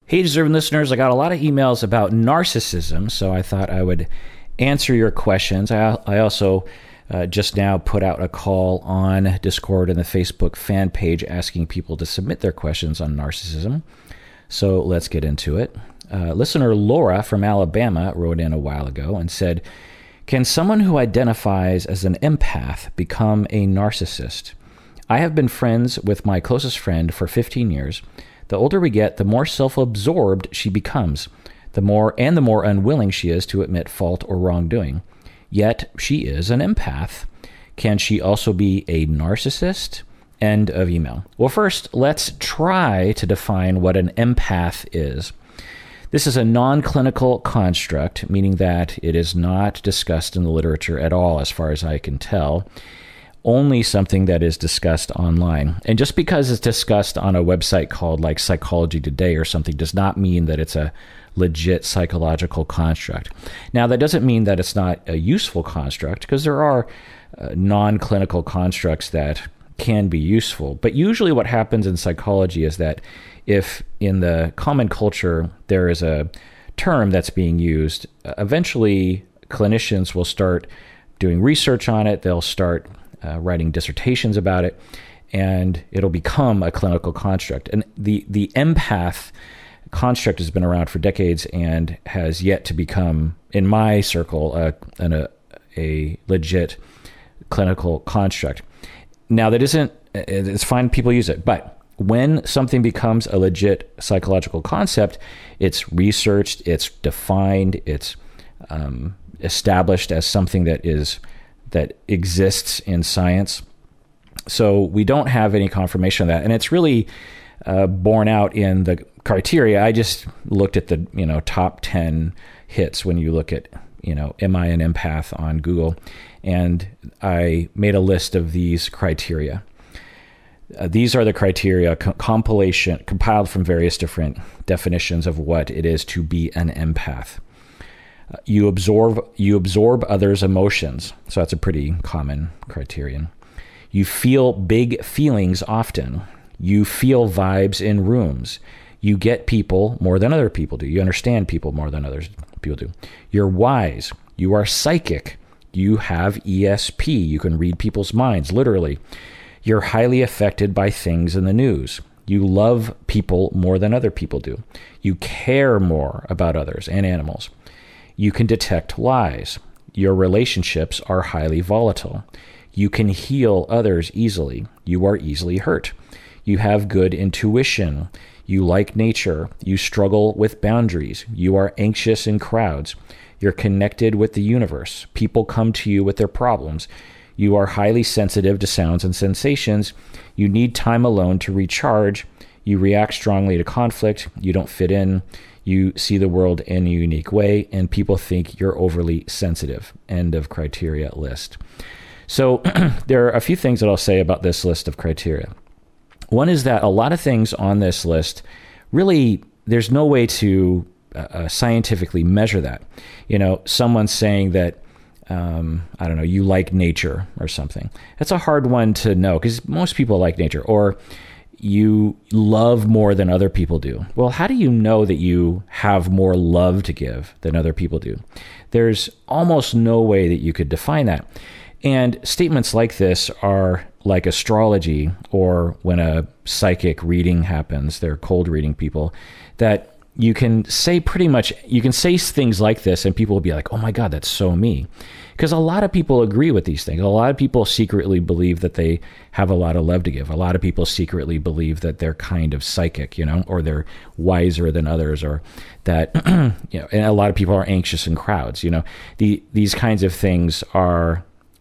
Hey, deserving listeners, I got a lot of emails about narcissism, so I thought I would answer your questions. I also just now put out a call on Discord and the Facebook fan page asking people to submit their questions on narcissism. So let's get into it. Listener Laura from Alabama wrote in a while ago and said, can someone who identifies as an empath become a narcissist? I have been friends with my closest friend for 15 years. The older we get, the more self-absorbed she becomes, the more unwilling she is to admit fault or wrongdoing. Yet she is an empath. Can she also be a narcissist? End of email. Well, first, let's try to define what an empath is. This is a non-clinical construct, meaning that it is not discussed in the literature at all, as far as I can tell. Only something that is discussed online. And just because it's discussed on a website called like Psychology Today or something does not mean that it's a legit psychological construct. Now, that doesn't mean that it's not a useful construct, because there are non-clinical constructs that can be useful. But usually what happens in psychology is that if in the common culture there is a term that's being used, eventually clinicians will start doing research on it. They'll start writing dissertations about it, and it'll become a clinical construct. And the empath construct has been around for decades and has yet to become, in my circle, a legit clinical construct. Now, that isn't, it's fine, people use it, but when something becomes a legit psychological concept, it's researched, it's defined, it's established as something that exists in science. So we don't have any confirmation of that. And it's really borne out in the criteria. I just looked at the top 10 hits when you look at, am I an empath on Google? And I made a list of these criteria. These are the criteria compiled from various different definitions of what it is to be an empath. You absorb others' emotions. So that's a pretty common criterion. You feel big feelings often. You feel vibes in rooms. You get people more than other people do. You understand people more than others people do. You're wise. You are psychic. You have ESP. You can read people's minds, literally. You're highly affected by things in the news. You love people more than other people do. You care more about others and animals. You can detect lies. Your relationships are highly volatile. You can heal others easily. You are easily hurt. You have good intuition. You like nature. You struggle with boundaries. You are anxious in crowds. You're connected with the universe. People come to you with their problems. You are highly sensitive to sounds and sensations. You need time alone to recharge. You react strongly to conflict. You don't fit in. You see the world in a unique way, and people think you're overly sensitive. End of criteria list. So there are a few things that I'll say about this list of criteria. One is that a lot of things on this list, really, there's no way to scientifically measure that. Someone's saying that, you like nature or something. That's a hard one to know, because most people like nature. Or you love more than other people do. Well, how do you know that you have more love to give than other people do? There's almost no way that you could define that. And statements like this are like astrology, or when a psychic reading happens, they're cold reading people, that you can say things like this and people will be like, oh my God, that's so me. Because a lot of people agree with these things. A lot of people secretly believe that they have a lot of love to give. A lot of people secretly believe that they're kind of psychic, or they're wiser than others, or that, and a lot of people are anxious in crowds. These kinds of things are,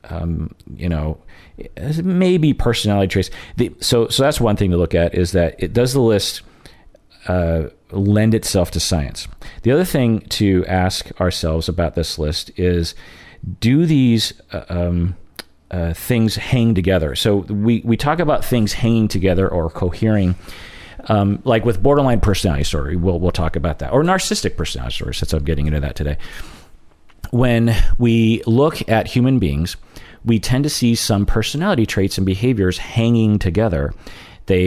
maybe personality traits. So that's one thing to look at, is that does the list lend itself to science? The other thing to ask ourselves about this list is, do these things hang together? So we talk about things hanging together or cohering, like with borderline personality disorder. We'll talk about that, or narcissistic personality disorder, since I'm getting into that today. When we look at human beings, we tend to see some personality traits and behaviors hanging together. They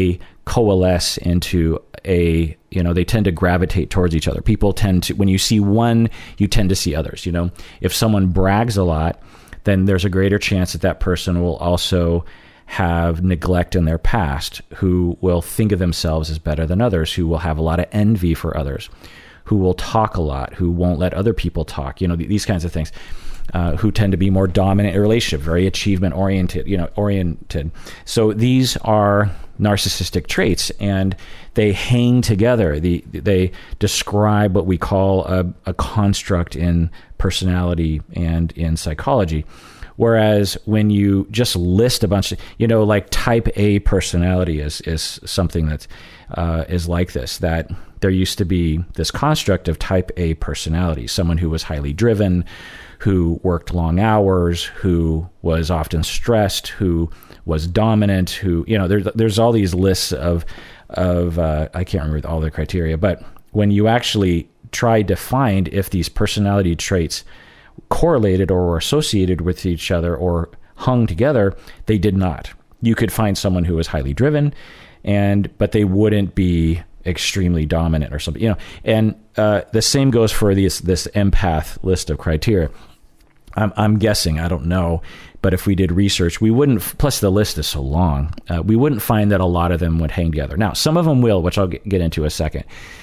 coalesce into they tend to gravitate towards each other. People tend to, when you see one, you tend to see others. If someone brags a lot, then there's a greater chance that that person will also have neglect in their past, who will think of themselves as better than others, who will have a lot of envy for others, who will talk a lot, who won't let other people talk, these kinds of things, who tend to be more dominant in a relationship, very achievement oriented. So these are narcissistic traits, and they hang together. They describe what we call a construct in personality and in psychology. Whereas when you just list a bunch of, like type A personality is something that is like this, that there used to be this construct of type A personality, someone who was highly driven, who worked long hours, who was often stressed, who was dominant, who, there's all these lists of I can't remember all the criteria, but when you actually tried to find if these personality traits correlated or were associated with each other or hung together, they did not. You could find someone who was highly driven, but they wouldn't be extremely dominant or something, and the same goes for this empath list of criteria. I'm guessing, I don't know, but if we did research, we wouldn't, plus the list is so long, we wouldn't find that a lot of them would hang together. Now, some of them will, which I'll get into in a second.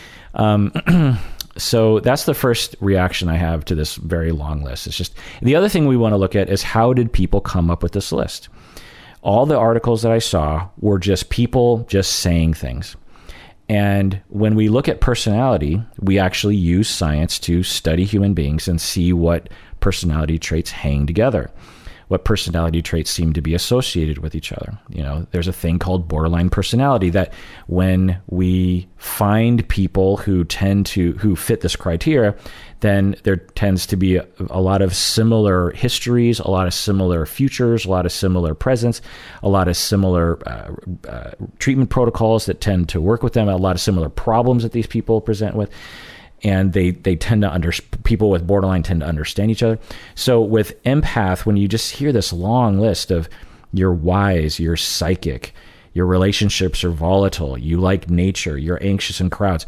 So that's the first reaction I have to this very long list. It's just, the other thing we want to look at is, how did people come up with this list? All the articles that I saw were just people just saying things. And when we look at personality, we actually use science to study human beings and see what personality traits hang together, what personality traits seem to be associated with each other. There's a thing called borderline personality, that when we find people who fit this criteria, then there tends to be a lot of similar histories, a lot of similar futures, a lot of similar presents, a lot of similar treatment protocols that tend to work with them, a lot of similar problems that these people present with. And they tend to people with borderline tend to understand each other. So with empath, when you just hear this long list of you're wise, you're psychic, your relationships are volatile, you like nature, you're anxious in crowds,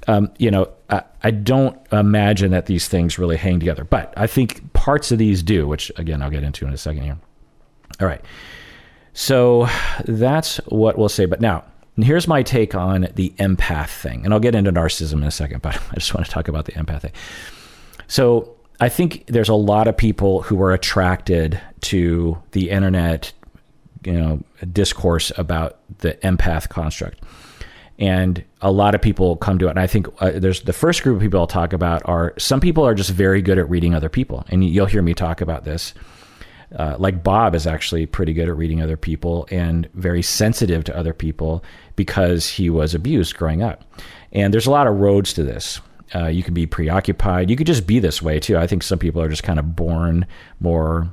I don't imagine that these things really hang together. But I think parts of these do, which again, I'll get into in a second here. All right. So that's what we'll say. But now, and here's my take on the empath thing. And I'll get into narcissism in a second, but I just want to talk about the empath thing. So I think there's a lot of people who are attracted to the internet, discourse about the empath construct. And a lot of people come to it. And I think there's the first group of people I'll talk about are, some people are just very good at reading other people. And you'll hear me talk about this. Like Bob is actually pretty good at reading other people and very sensitive to other people because he was abused growing up. And there's a lot of roads to this. You can be preoccupied. You could just be this way too. I think some people are just kind of born more,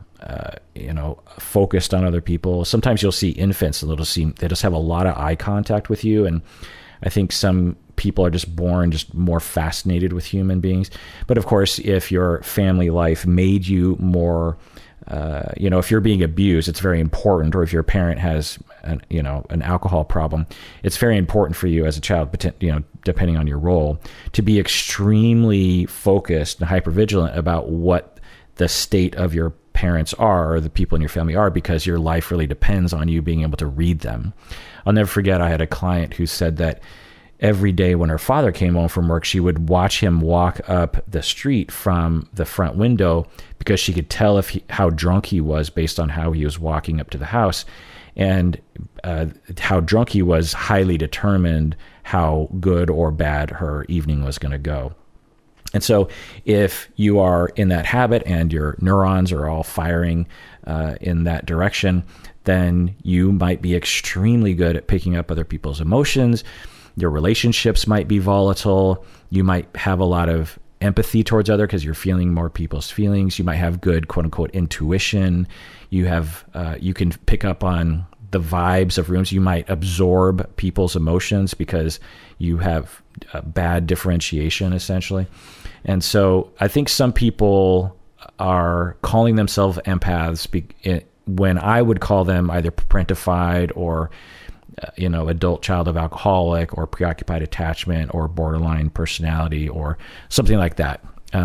focused on other people. Sometimes you'll see infants and they just have a lot of eye contact with you. And I think some people are just born just more fascinated with human beings. But of course, if your family life made you more, if you're being abused, it's very important, or if your parent has an alcohol problem, it's very important for you as a child, depending on your role, to be extremely focused and hypervigilant about what the state of your parents are, or the people in your family are, because your life really depends on you being able to read them. I'll never forget, I had a client who said that every day when her father came home from work, she would watch him walk up the street from the front window because she could tell how drunk he was based on how he was walking up to the house. And how drunk he was highly determined how good or bad her evening was going to go. And so if you are in that habit and your neurons are all firing in that direction, then you might be extremely good at picking up other people's emotions. Your relationships might be volatile. You might have a lot of empathy towards other because you're feeling more people's feelings. You might have good, quote unquote, intuition. You can pick up on the vibes of rooms. You might absorb people's emotions because you have bad differentiation, essentially. And so I think some people are calling themselves empaths when I would call them either parentified or adult child of alcoholic or preoccupied attachment or borderline personality or something like that.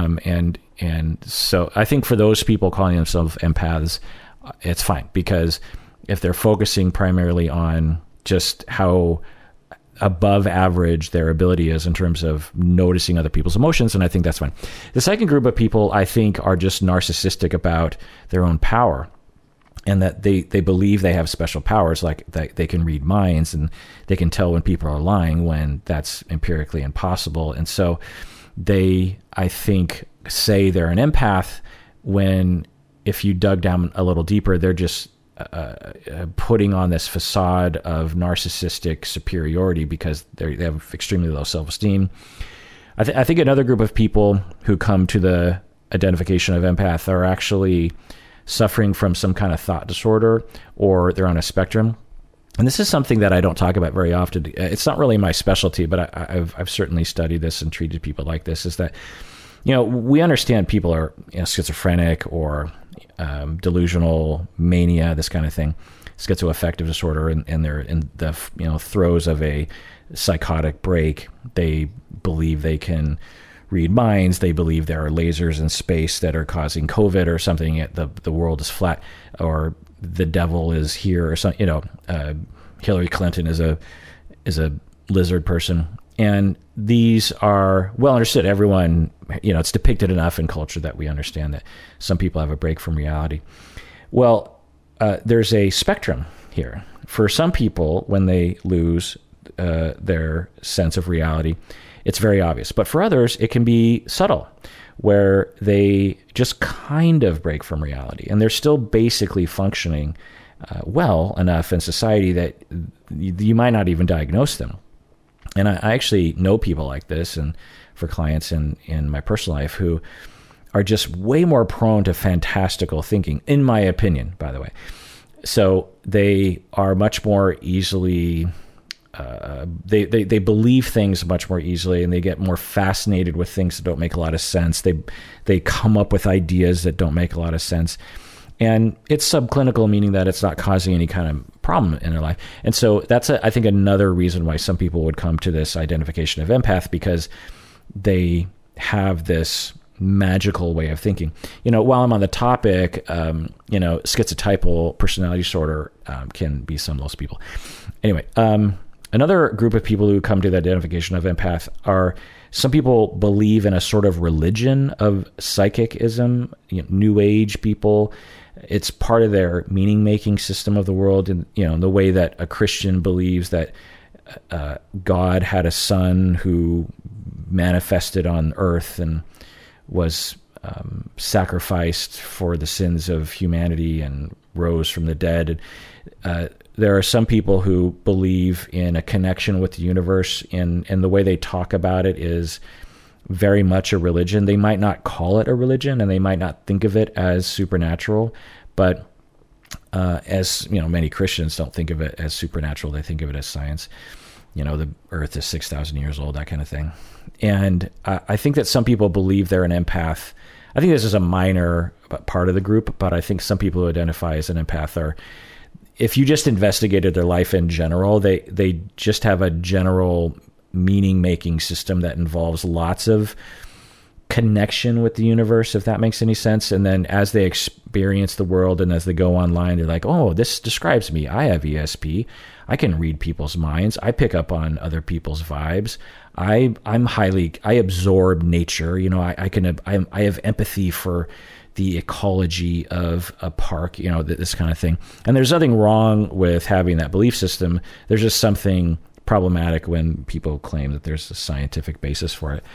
And so I think for those people calling themselves empaths, it's fine, because if they're focusing primarily on just how above average their ability is in terms of noticing other people's emotions, and I think that's fine. The second group of people, I think, are just narcissistic about their own power, and that they believe they have special powers, like that they can read minds and they can tell when people are lying, when that's empirically impossible. And so they, I think, say they're an empath when, if you dug down a little deeper, they're just putting on this facade of narcissistic superiority because they have extremely low self-esteem. I think another group of people who come to the identification of empath are actually suffering from some kind of thought disorder, or they're on a spectrum. And this is something that I don't talk about very often. It's not really my specialty, but I've certainly studied this and treated people like this, is that, we understand people are schizophrenic or delusional mania, this kind of thing, schizoaffective disorder, and they're in the throes of a psychotic break. They believe they can read minds. They believe there are lasers in space that are causing COVID or something. The world is flat, or the devil is here, or something. Hillary Clinton is a lizard person, and these are well understood. Everyone, it's depicted enough in culture that we understand that some people have a break from reality. Well, there's a spectrum here. For some people, when they lose their sense of reality, it's very obvious. But for others, it can be subtle, where they just kind of break from reality, and they're still basically functioning well enough in society that you might not even diagnose them. And I actually know people like this, and for clients in my personal life, who are just way more prone to fantastical thinking, in my opinion, by the way. So they are much more easily, they believe things much more easily, and they get more fascinated with things that don't make a lot of sense. They come up with ideas that don't make a lot of sense. And it's subclinical, meaning that it's not causing any kind of problem in their life. And so that's, I think, another reason why some people would come to this identification of empath, because they have this magical way of thinking. While I'm on the topic, schizotypal personality disorder can be some of those people. Anyway, another group of people who come to the identification of empath are some people believe in a sort of religion of psychicism, New Age people. It's part of their meaning-making system of the world, and the way that a Christian believes that God had a son who manifested on earth and was sacrificed for the sins of humanity and rose from the dead. There are some people who believe in a connection with the universe, and the way they talk about it is very much a religion. They might not call it a religion, and they might not think of it as supernatural, but as many Christians don't think of it as supernatural. They think of it as science. The earth is 6,000 years old, that kind of thing. And I think that some people believe they're an empath. I think this is a minor part of the group, but I think some people who identify as an empath are, if you just investigated their life in general, they just have a general meaning-making system that involves lots of connection with the universe, if that makes any sense. And then as they experience the world and as they go online, they're like, oh, this describes me. I have ESP. I can read people's minds. I pick up on other people's vibes. I absorb nature. I have empathy for the ecology of a park, this kind of thing. And there's nothing wrong with having that belief system. There's just something problematic when people claim that there's a scientific basis for it.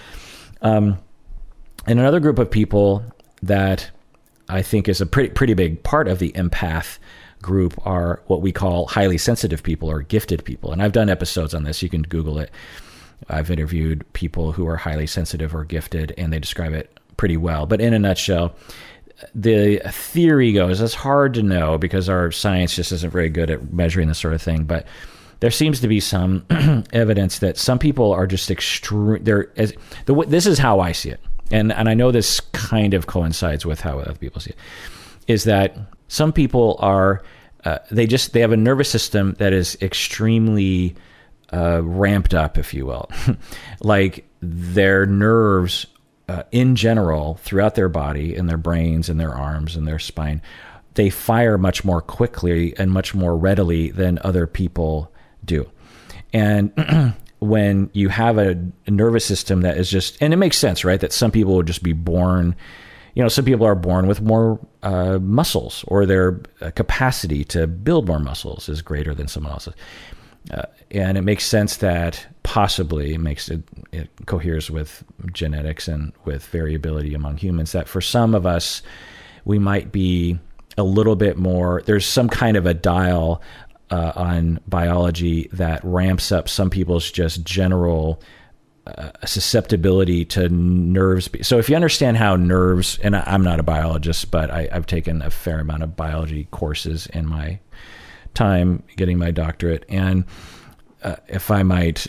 And another group of people that I think is a pretty big part of the empath group are what we call highly sensitive people or gifted people. And I've done episodes on this. You can Google it. I've interviewed people who are highly sensitive or gifted, and they describe it pretty well. But in a nutshell, the theory goes, it's hard to know because our science just isn't very good at measuring this sort of thing, but there seems to be some evidence that some people are just this is how I see it. And I know this kind of coincides with how other people see it, is that some people are they have a nervous system that is extremely ramped up, if you will. Like their nerves in general throughout their body, in their brains, in their arms, and their spine, they fire much more quickly and much more readily than other people do. And when you have a nervous system that is just, and it makes sense, right? That some people would just be born, some people are born with more muscles, or their capacity to build more muscles is greater than someone else's. And it makes sense that possibly it coheres with genetics and with variability among humans, that for some of us, we might be a little bit more, there's some kind of a dial on biology that ramps up some people's just general susceptibility to nerves. So if you understand how nerves, and I'm not a biologist, but I've taken a fair amount of biology courses in my time getting my doctorate. And if I might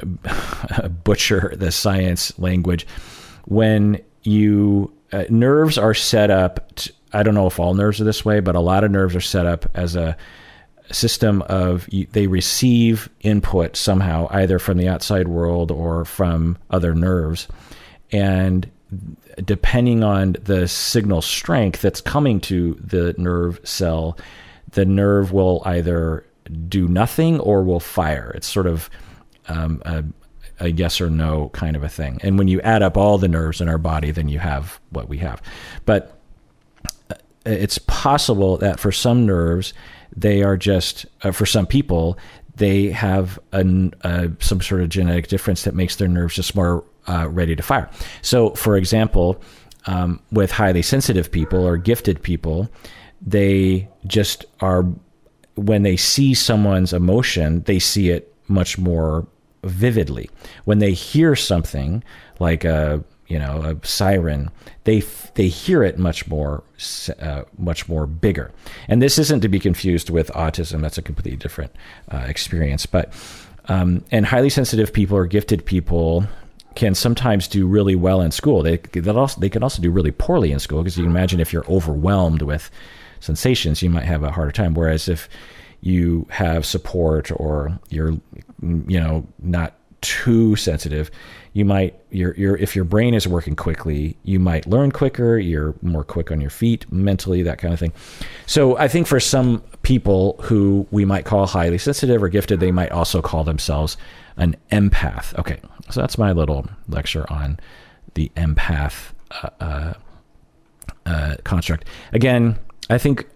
butcher the science language, when you nerves are set up, I don't know if all nerves are this way, but a lot of nerves are set up as a system of, they receive input somehow, either from the outside world or from other nerves. And depending on the signal strength that's coming to the nerve cell, the nerve will either do nothing or will fire. It's sort of a yes or no kind of a thing. And when you add up all the nerves in our body, then you have what we have. But it's possible that for some nerves, they are just, for some people, they have some sort of genetic difference that makes their nerves just more ready to fire. So, for example, with highly sensitive people or gifted people, they just are, when they see someone's emotion, they see it much more vividly. When they hear something like a siren, they hear it much more bigger. And this isn't to be confused with autism. That's a completely different experience. But and highly sensitive people or gifted people can sometimes do really well in school. They can also do really poorly in school, because you can imagine if you're overwhelmed with sensations, you might have a harder time. Whereas if you have support, or you're not too sensitive, you might, if your brain is working quickly, you might learn quicker, you're more quick on your feet mentally, that kind of thing. So I think for some people who we might call highly sensitive or gifted, they might also call themselves an empath. Okay, so that's my little lecture on the empath construct. Again, I think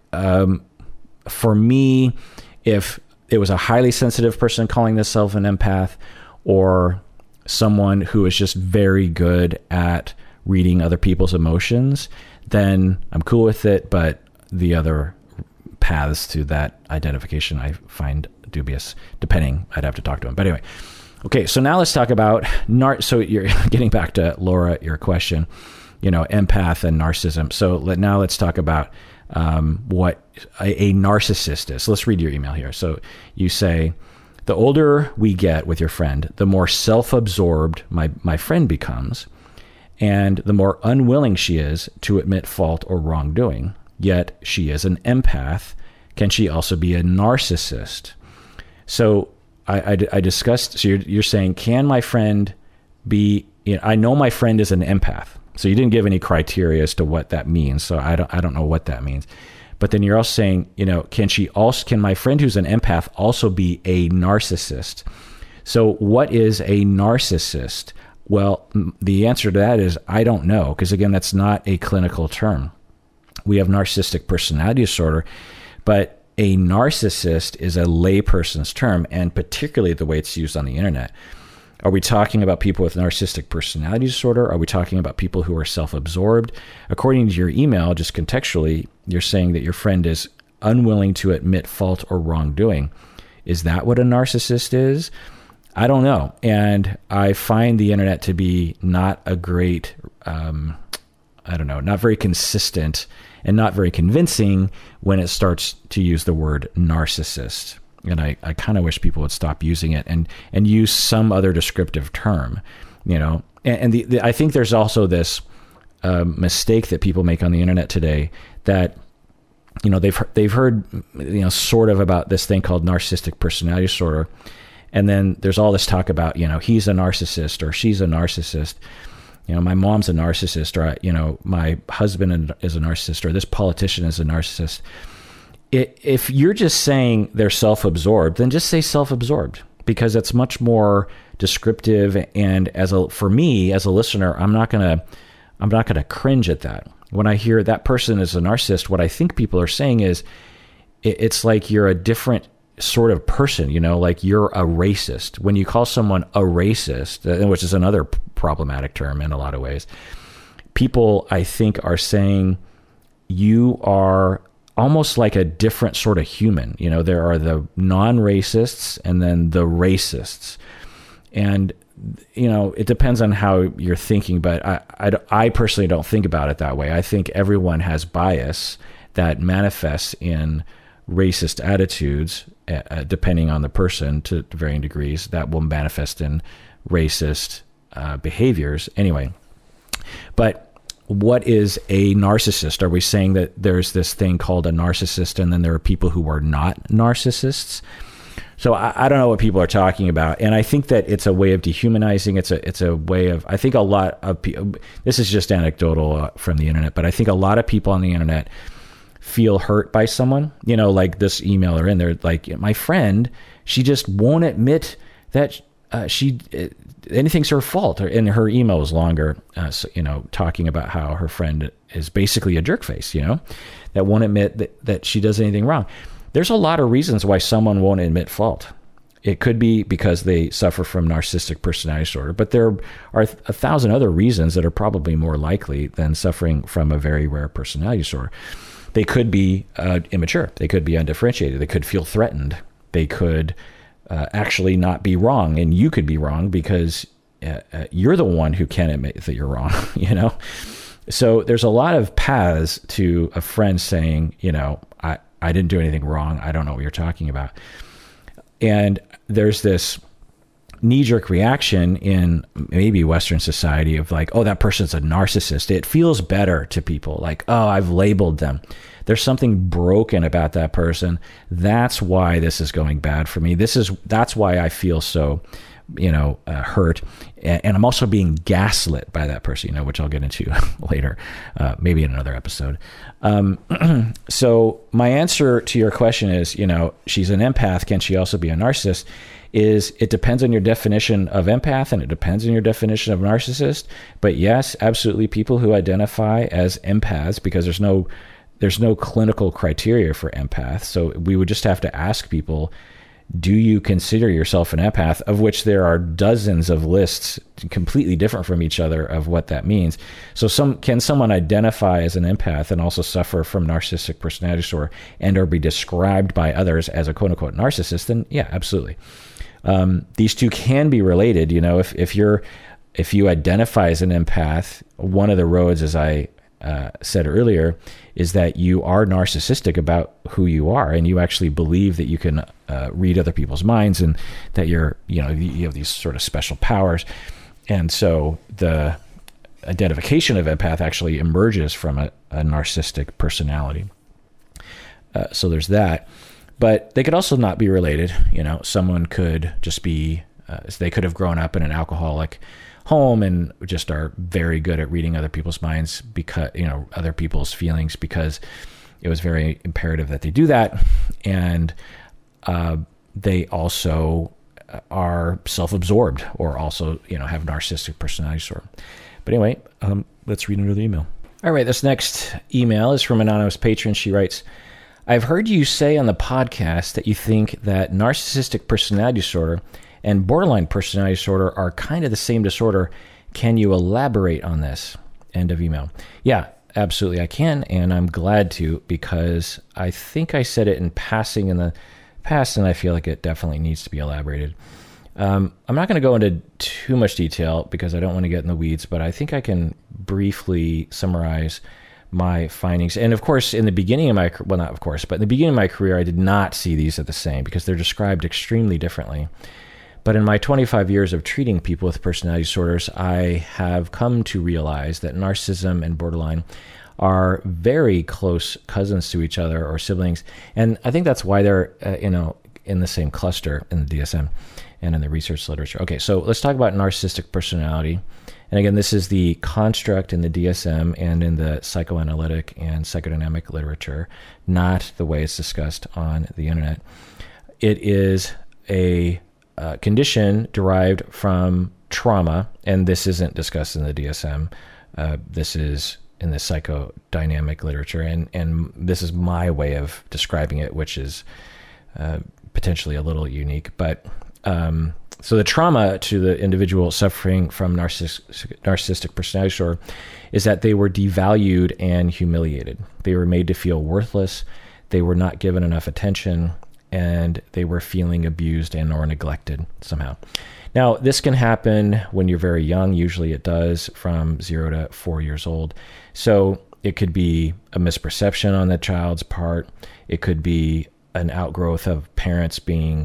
for me, if it was a highly sensitive person calling themselves an empath, or someone who is just very good at reading other people's emotions, then I'm cool with it. But the other paths to that identification I find dubious, depending. I'd have to talk to him. But anyway, okay, so now let's talk about so you're getting back to Laura, your question, empath and narcissism. So now let's talk about what a narcissist is. So let's read your email here. So you say, the older we get with your friend, the more self-absorbed my friend becomes, and the more unwilling she is to admit fault or wrongdoing. Yet she is an empath. Can she also be a narcissist? So I discussed, so you're saying, can my friend be, I know my friend is an empath. So you didn't give any criteria as to what that means. So I don't know what that means. But then you're also saying, can my friend who's an empath also be a narcissist? So what is a narcissist? Well, the answer to that is, I don't know, because again, that's not a clinical term. We have narcissistic personality disorder, but a narcissist is a layperson's term, and particularly the way it's used on the internet. Are we talking about people with narcissistic personality disorder? Are we talking about people who are self-absorbed? According to your email, just contextually, you're saying that your friend is unwilling to admit fault or wrongdoing. Is that what a narcissist is? I don't know. And I find the internet to be not a great, not very consistent and not very convincing when it starts to use the word narcissist. And I kind of wish people would stop using it and use some other descriptive term, And I think there's also this mistake that people make on the internet today, that they've heard, sort of about this thing called narcissistic personality disorder. And then there's all this talk about, he's a narcissist or she's a narcissist. My mom's a narcissist, or, my husband is a narcissist, or this politician is a narcissist. If you're just saying they're self-absorbed, then just say self-absorbed, because it's much more descriptive. And for me as a listener, I'm not gonna cringe at that. When I hear that person is a narcissist, what I think people are saying is it's like you're a different sort of person, like you're a racist. When you call someone a racist, which is another problematic term in a lot of ways, people, I think, are saying you are almost like a different sort of human. There are the non-racists and then the racists. And it depends on how you're thinking, but I personally don't think about it that way. I think everyone has bias that manifests in racist attitudes, depending on the person to varying degrees, that will manifest in racist behaviors anyway. But what is a narcissist? Are we saying that there's this thing called a narcissist and then there are people who are not narcissists? So I don't know what people are talking about, and I think that it's a way of dehumanizing. It's a way of, I think a lot of people, this is just anecdotal from the internet, but I think a lot of people on the internet feel hurt by someone, like this emailer in there, like my friend, she just won't admit that anything's her fault. And her email was longer, talking about how her friend is basically a jerk face, that won't admit that she does anything wrong. There's a lot of reasons why someone won't admit fault. It could be because they suffer from narcissistic personality disorder, but there are 1,000 other reasons that are probably more likely than suffering from a very rare personality disorder. They could be immature. They could be undifferentiated. They could feel threatened. They could actually not be wrong, and you could be wrong because you're the one who can't admit that you're wrong, So there's a lot of paths to a friend saying, I didn't do anything wrong. I don't know what you're talking about. And there's this knee-jerk reaction in maybe Western society of like, oh, that person's a narcissist. It feels better to people, like, oh, I've labeled them. There's something broken about that person. That's why this is going bad for me. That's why I feel so, hurt. And I'm also being gaslit by that person, which I'll get into later, maybe in another episode. So my answer to your question is, she's an empath. Can she also be a narcissist? It depends on your definition of empath, and it depends on your definition of narcissist. But yes, absolutely, people who identify as empaths, because there's no clinical criteria for empath. So we would just have to ask people, do you consider yourself an empath, of which there are dozens of lists completely different from each other of what that means. So can someone identify as an empath and also suffer from narcissistic personality disorder and or be described by others as a quote unquote narcissist? Then yeah, absolutely. These two can be related. If you identify as an empath, one of the roads, as I said earlier, is that you are narcissistic about who you are, and you actually believe that you can read other people's minds, and that you have these sort of special powers. And so the identification of empath actually emerges from a narcissistic personality. So there's that. But they could also not be related. Someone could just be, they could have grown up in an alcoholic home and just are very good at reading other people's minds, because, other people's feelings, because it was very imperative that they do that. And they also are self-absorbed, or also, have narcissistic personality disorder. But anyway, let's read another email. All right, this next email is from an anonymous patron. She writes, I've heard you say on the podcast that you think that narcissistic personality disorder and borderline personality disorder are kind of the same disorder. Can you elaborate on this? End of email. Yeah, absolutely I can, and I'm glad to, because I think I said it in passing in the past, and I feel like it definitely needs to be elaborated. I'm not going to go into too much detail because I don't want to get in the weeds, but I think I can briefly summarize my findings. And of course, in the beginning of my, well, not of course, but in the beginning of my career, I did not see these as the same because they're described extremely differently. But in my 25 years of treating people with personality disorders, I have come to realize that narcissism and borderline are very close cousins to each other or siblings. And I think that's why they're, in the same cluster in the DSM and in the research literature. Okay, so let's talk about narcissistic personality. And again, this is the construct in the DSM and in the psychoanalytic and psychodynamic literature, not the way it's discussed on the internet. It is a condition derived from trauma, and this isn't discussed in the DSM. This is in the psychodynamic literature, and this is my way of describing it, which is potentially a little unique. But so the trauma to the individual suffering from narcissistic personality disorder is that they were devalued and humiliated. They were made to feel worthless. They were not given enough attention, and they were feeling abused and or neglected somehow. Now, this can happen when you're very young. Usually it does from 0 to 4 years old. So it could be a misperception on the child's part. It could be an outgrowth of parents being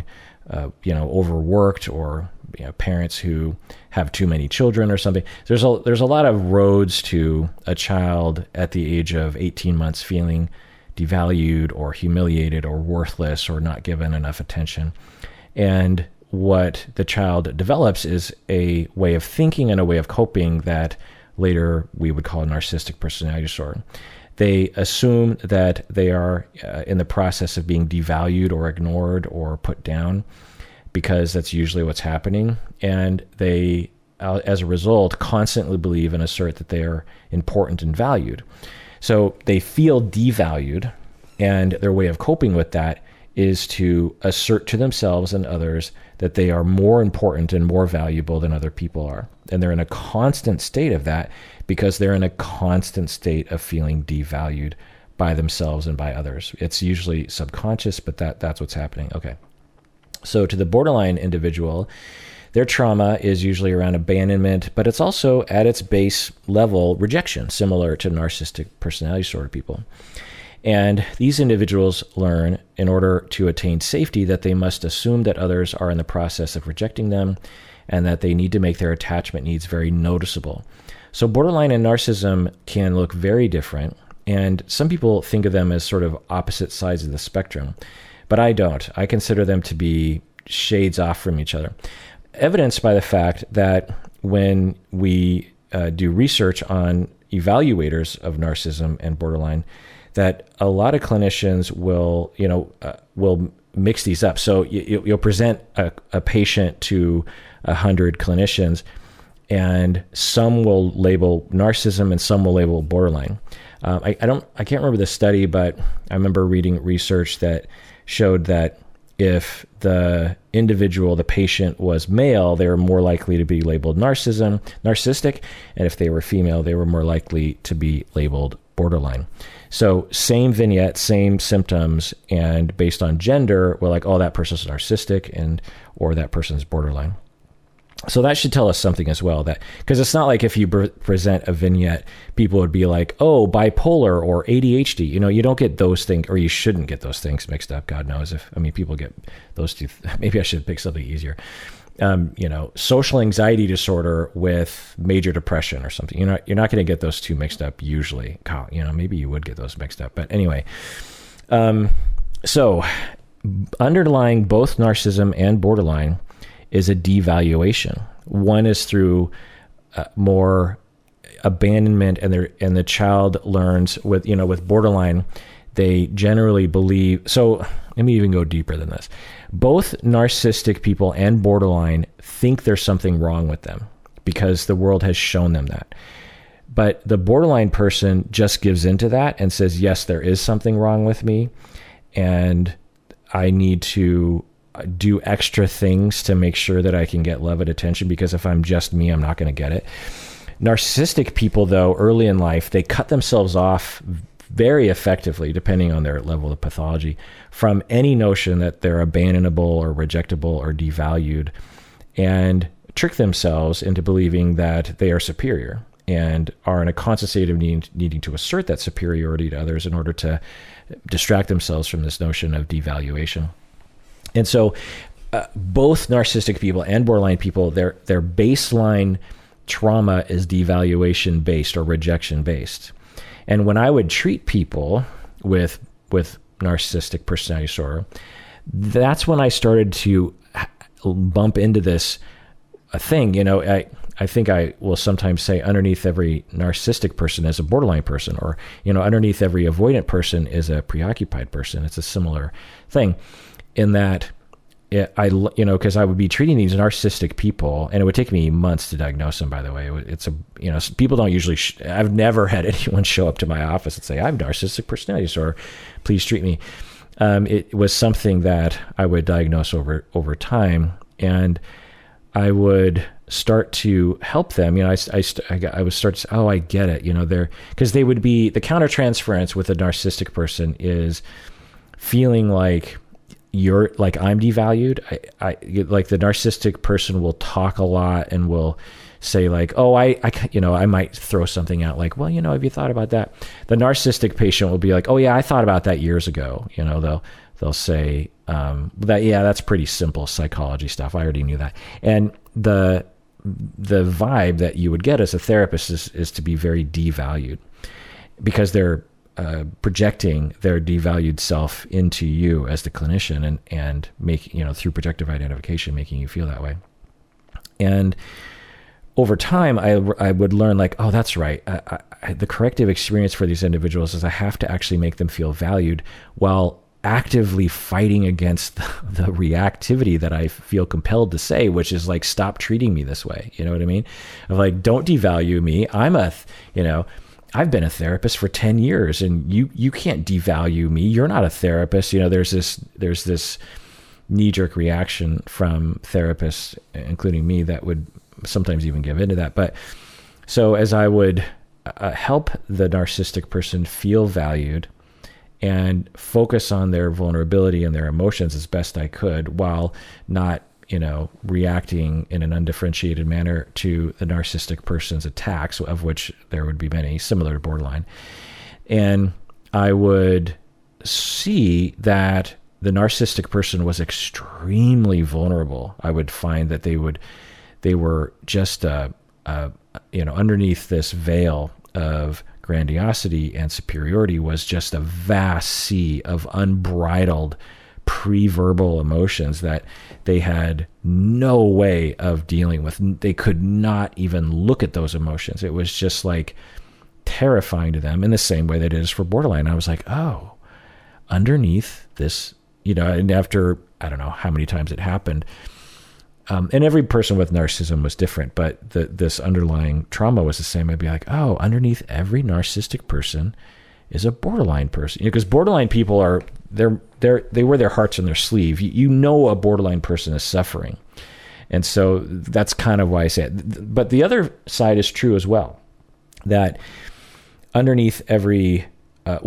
overworked, or parents who have too many children or something. There's a lot of roads to a child at the age of 18 months feeling devalued or humiliated or worthless or not given enough attention. And what the child develops is a way of thinking and a way of coping that later we would call narcissistic personality disorder. They assume that they are in the process of being devalued or ignored or put down, because that's usually what's happening. And they, as a result, constantly believe and assert that they are important and valued. So they feel devalued, and their way of coping with that is to assert to themselves and others that they are more important and more valuable than other people are. And they're in a constant state of that because they're in a constant state of feeling devalued by themselves and by others. It's usually subconscious, but that's what's happening. Okay. So to the borderline individual, their trauma is usually around abandonment, but it's also at its base level rejection, similar to narcissistic personality disorder people. And these individuals learn, in order to attain safety, that they must assume that others are in the process of rejecting them, and that they need to make their attachment needs very noticeable. So borderline and narcissism can look very different, and some people think of them as sort of opposite sides of the spectrum, but I don't. I consider them to be shades off from each other, evidenced by the fact that when we do research on evaluators of narcissism and borderline, that a lot of clinicians will mix these up. So you'll present a patient to 100 clinicians, and some will label narcissism and some will label borderline. I can't remember the study, but I remember reading research that showed that if the individual, the patient, was male, they were more likely to be labeled narcissistic, and if they were female, they were more likely to be labeled borderline. So same vignette, same symptoms, and based on gender, we're like, oh, that person's narcissistic or that person's borderline. So that should tell us something as well, that because it's not like if you present a vignette, people would be like, oh, bipolar or ADHD. You don't get those things, or you shouldn't get those things mixed up. God knows people get those two. Maybe I should pick something easier. Social anxiety disorder with major depression or something. You're not going to get those two mixed up usually. Maybe you would get those mixed up, but anyway. So underlying both narcissism and borderline is a devaluation. One is through more abandonment, and the child learns with borderline, they generally believe. So let me even go deeper than this. Both narcissistic people and borderline think there's something wrong with them because the world has shown them that. But the borderline person just gives into that and says, yes, there is something wrong with me, and I need to do extra things to make sure that I can get love and attention, because if I'm just me, I'm not going to get it. Narcissistic people, though, early in life, they cut themselves off very effectively, depending on their level of pathology, from any notion that they're abandonable or rejectable or devalued, and trick themselves into believing that they are superior and are in a constant state of needing to assert that superiority to others in order to distract themselves from this notion of devaluation. And so both narcissistic people and borderline people, their baseline trauma is devaluation based or rejection based. And when I would treat people with narcissistic personality disorder, that's when I started to bump into this thing. I think I will sometimes say underneath every narcissistic person is a borderline person, or, underneath every avoidant person is a preoccupied person. It's a similar thing in that because I would be treating these narcissistic people, and it would take me months to diagnose them, by the way. People don't usually, I've never had anyone show up to my office and say, I have narcissistic personality disorder, please treat me. It was something that I would diagnose over time, and I would start to help them. I would start to say, oh, I get it. Because they would be, the countertransference with a narcissistic person is feeling like I'm devalued. I like the narcissistic person will talk a lot and will say like, oh, I might throw something out like, well, have you thought about that? The narcissistic patient will be like, oh yeah, I thought about that years ago. They'll say that's pretty simple psychology stuff. I already knew that. And the vibe that you would get as a therapist is to be very devalued, because they're projecting their devalued self into you as the clinician, and making, through projective identification, making you feel that way. And over time, I would learn like, oh, that's right. The corrective experience for these individuals is I have to actually make them feel valued while actively fighting against the reactivity that I feel compelled to say, which is like, stop treating me this way. You know what I mean? Of like, don't devalue me. I've been a therapist for 10 years and you can't devalue me. You're not a therapist. There's this knee-jerk reaction from therapists, including me, that would sometimes even give into that. But so as I would help the narcissistic person feel valued and focus on their vulnerability and their emotions as best I could, while not, reacting in an undifferentiated manner to the narcissistic person's attacks, of which there would be many, similar to borderline. And I would see that the narcissistic person was extremely vulnerable. I would find that they were just, underneath this veil of grandiosity and superiority was just a vast sea of unbridled pre-verbal emotions that they had no way of dealing with. They could not even look at those emotions. It was just like terrifying to them, in the same way that it is for borderline. I was like, oh, underneath this, and after, I don't know how many times it happened, and every person with narcissism was different, but this underlying trauma was the same. I'd be like, oh, underneath every narcissistic person is a borderline person. Because borderline people they wear their hearts on their sleeve. A borderline person is suffering. And so that's kind of why I say it. But the other side is true as well, that underneath every, I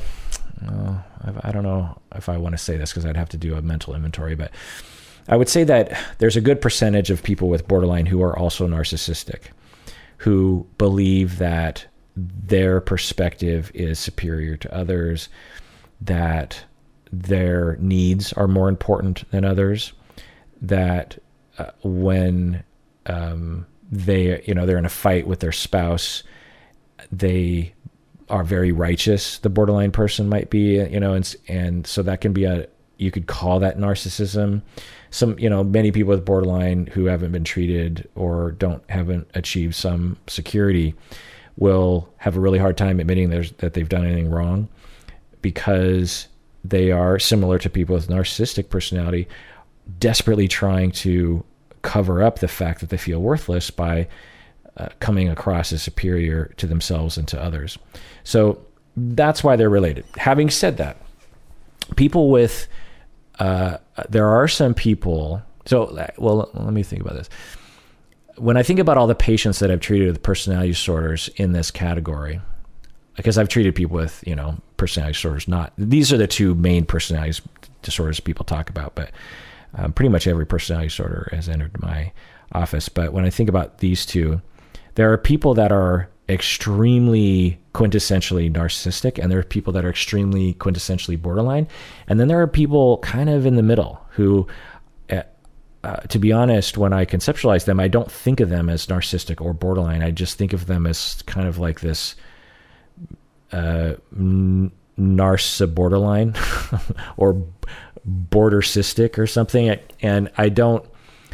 don't know if I want to say this because I'd have to do a mental inventory, but I would say that there's a good percentage of people with borderline who are also narcissistic, who believe that their perspective is superior to others, that their needs are more important than others, that when they're in a fight with their spouse, they are very righteous. The borderline person might be, and so that can be you could call that narcissism. Many people with borderline who haven't been treated or haven't achieved some security will have a really hard time admitting that they've done anything wrong, because they are similar to people with narcissistic personality, desperately trying to cover up the fact that they feel worthless by coming across as superior to themselves and to others. So that's why they're related. Having said that, people with there are some people. Let me think about this. When I think about all the patients that I've treated with personality disorders in this category, because I've treated people with, personality disorders, these are the two main personality disorders people talk about, but pretty much every personality disorder has entered my office. But when I think about these two, there are people that are extremely quintessentially narcissistic, and there are people that are extremely quintessentially borderline. And then there are people kind of in the middle who, to be honest, when I conceptualize them, I don't think of them as narcissistic or borderline. I just think of them as kind of like this narcissistic borderline or border cystic or something. And I don't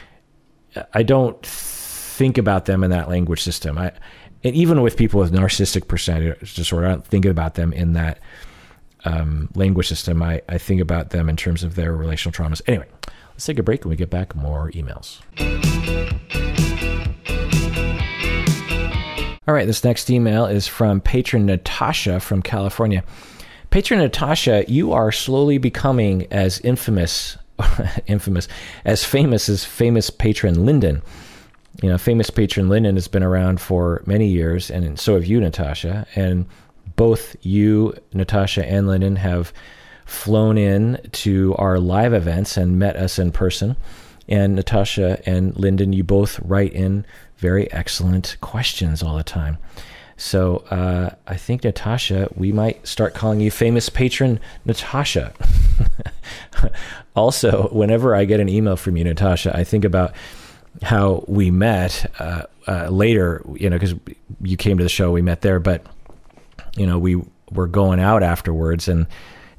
think about them in that language system. And even with people with narcissistic personality disorder, I don't think about them in that language system. I think about them in terms of their relational traumas. Anyway, let's take a break. When we get back, more emails. All right, this next email is from patron Natasha from California. Patron Natasha, you are slowly becoming as famous as famous patron Lyndon. You know, famous patron Lyndon has been around for many years, and so have you, Natasha. And both you, Natasha, and Lyndon have flown in to our live events and met us in person. And Natasha and Lyndon, you both write in very excellent questions all the time. So I think, Natasha, we might start calling you famous patron Natasha. Also, whenever I get an email from you, Natasha, I think about how we met later, because you came to the show, we met there, but, we were going out afterwards, and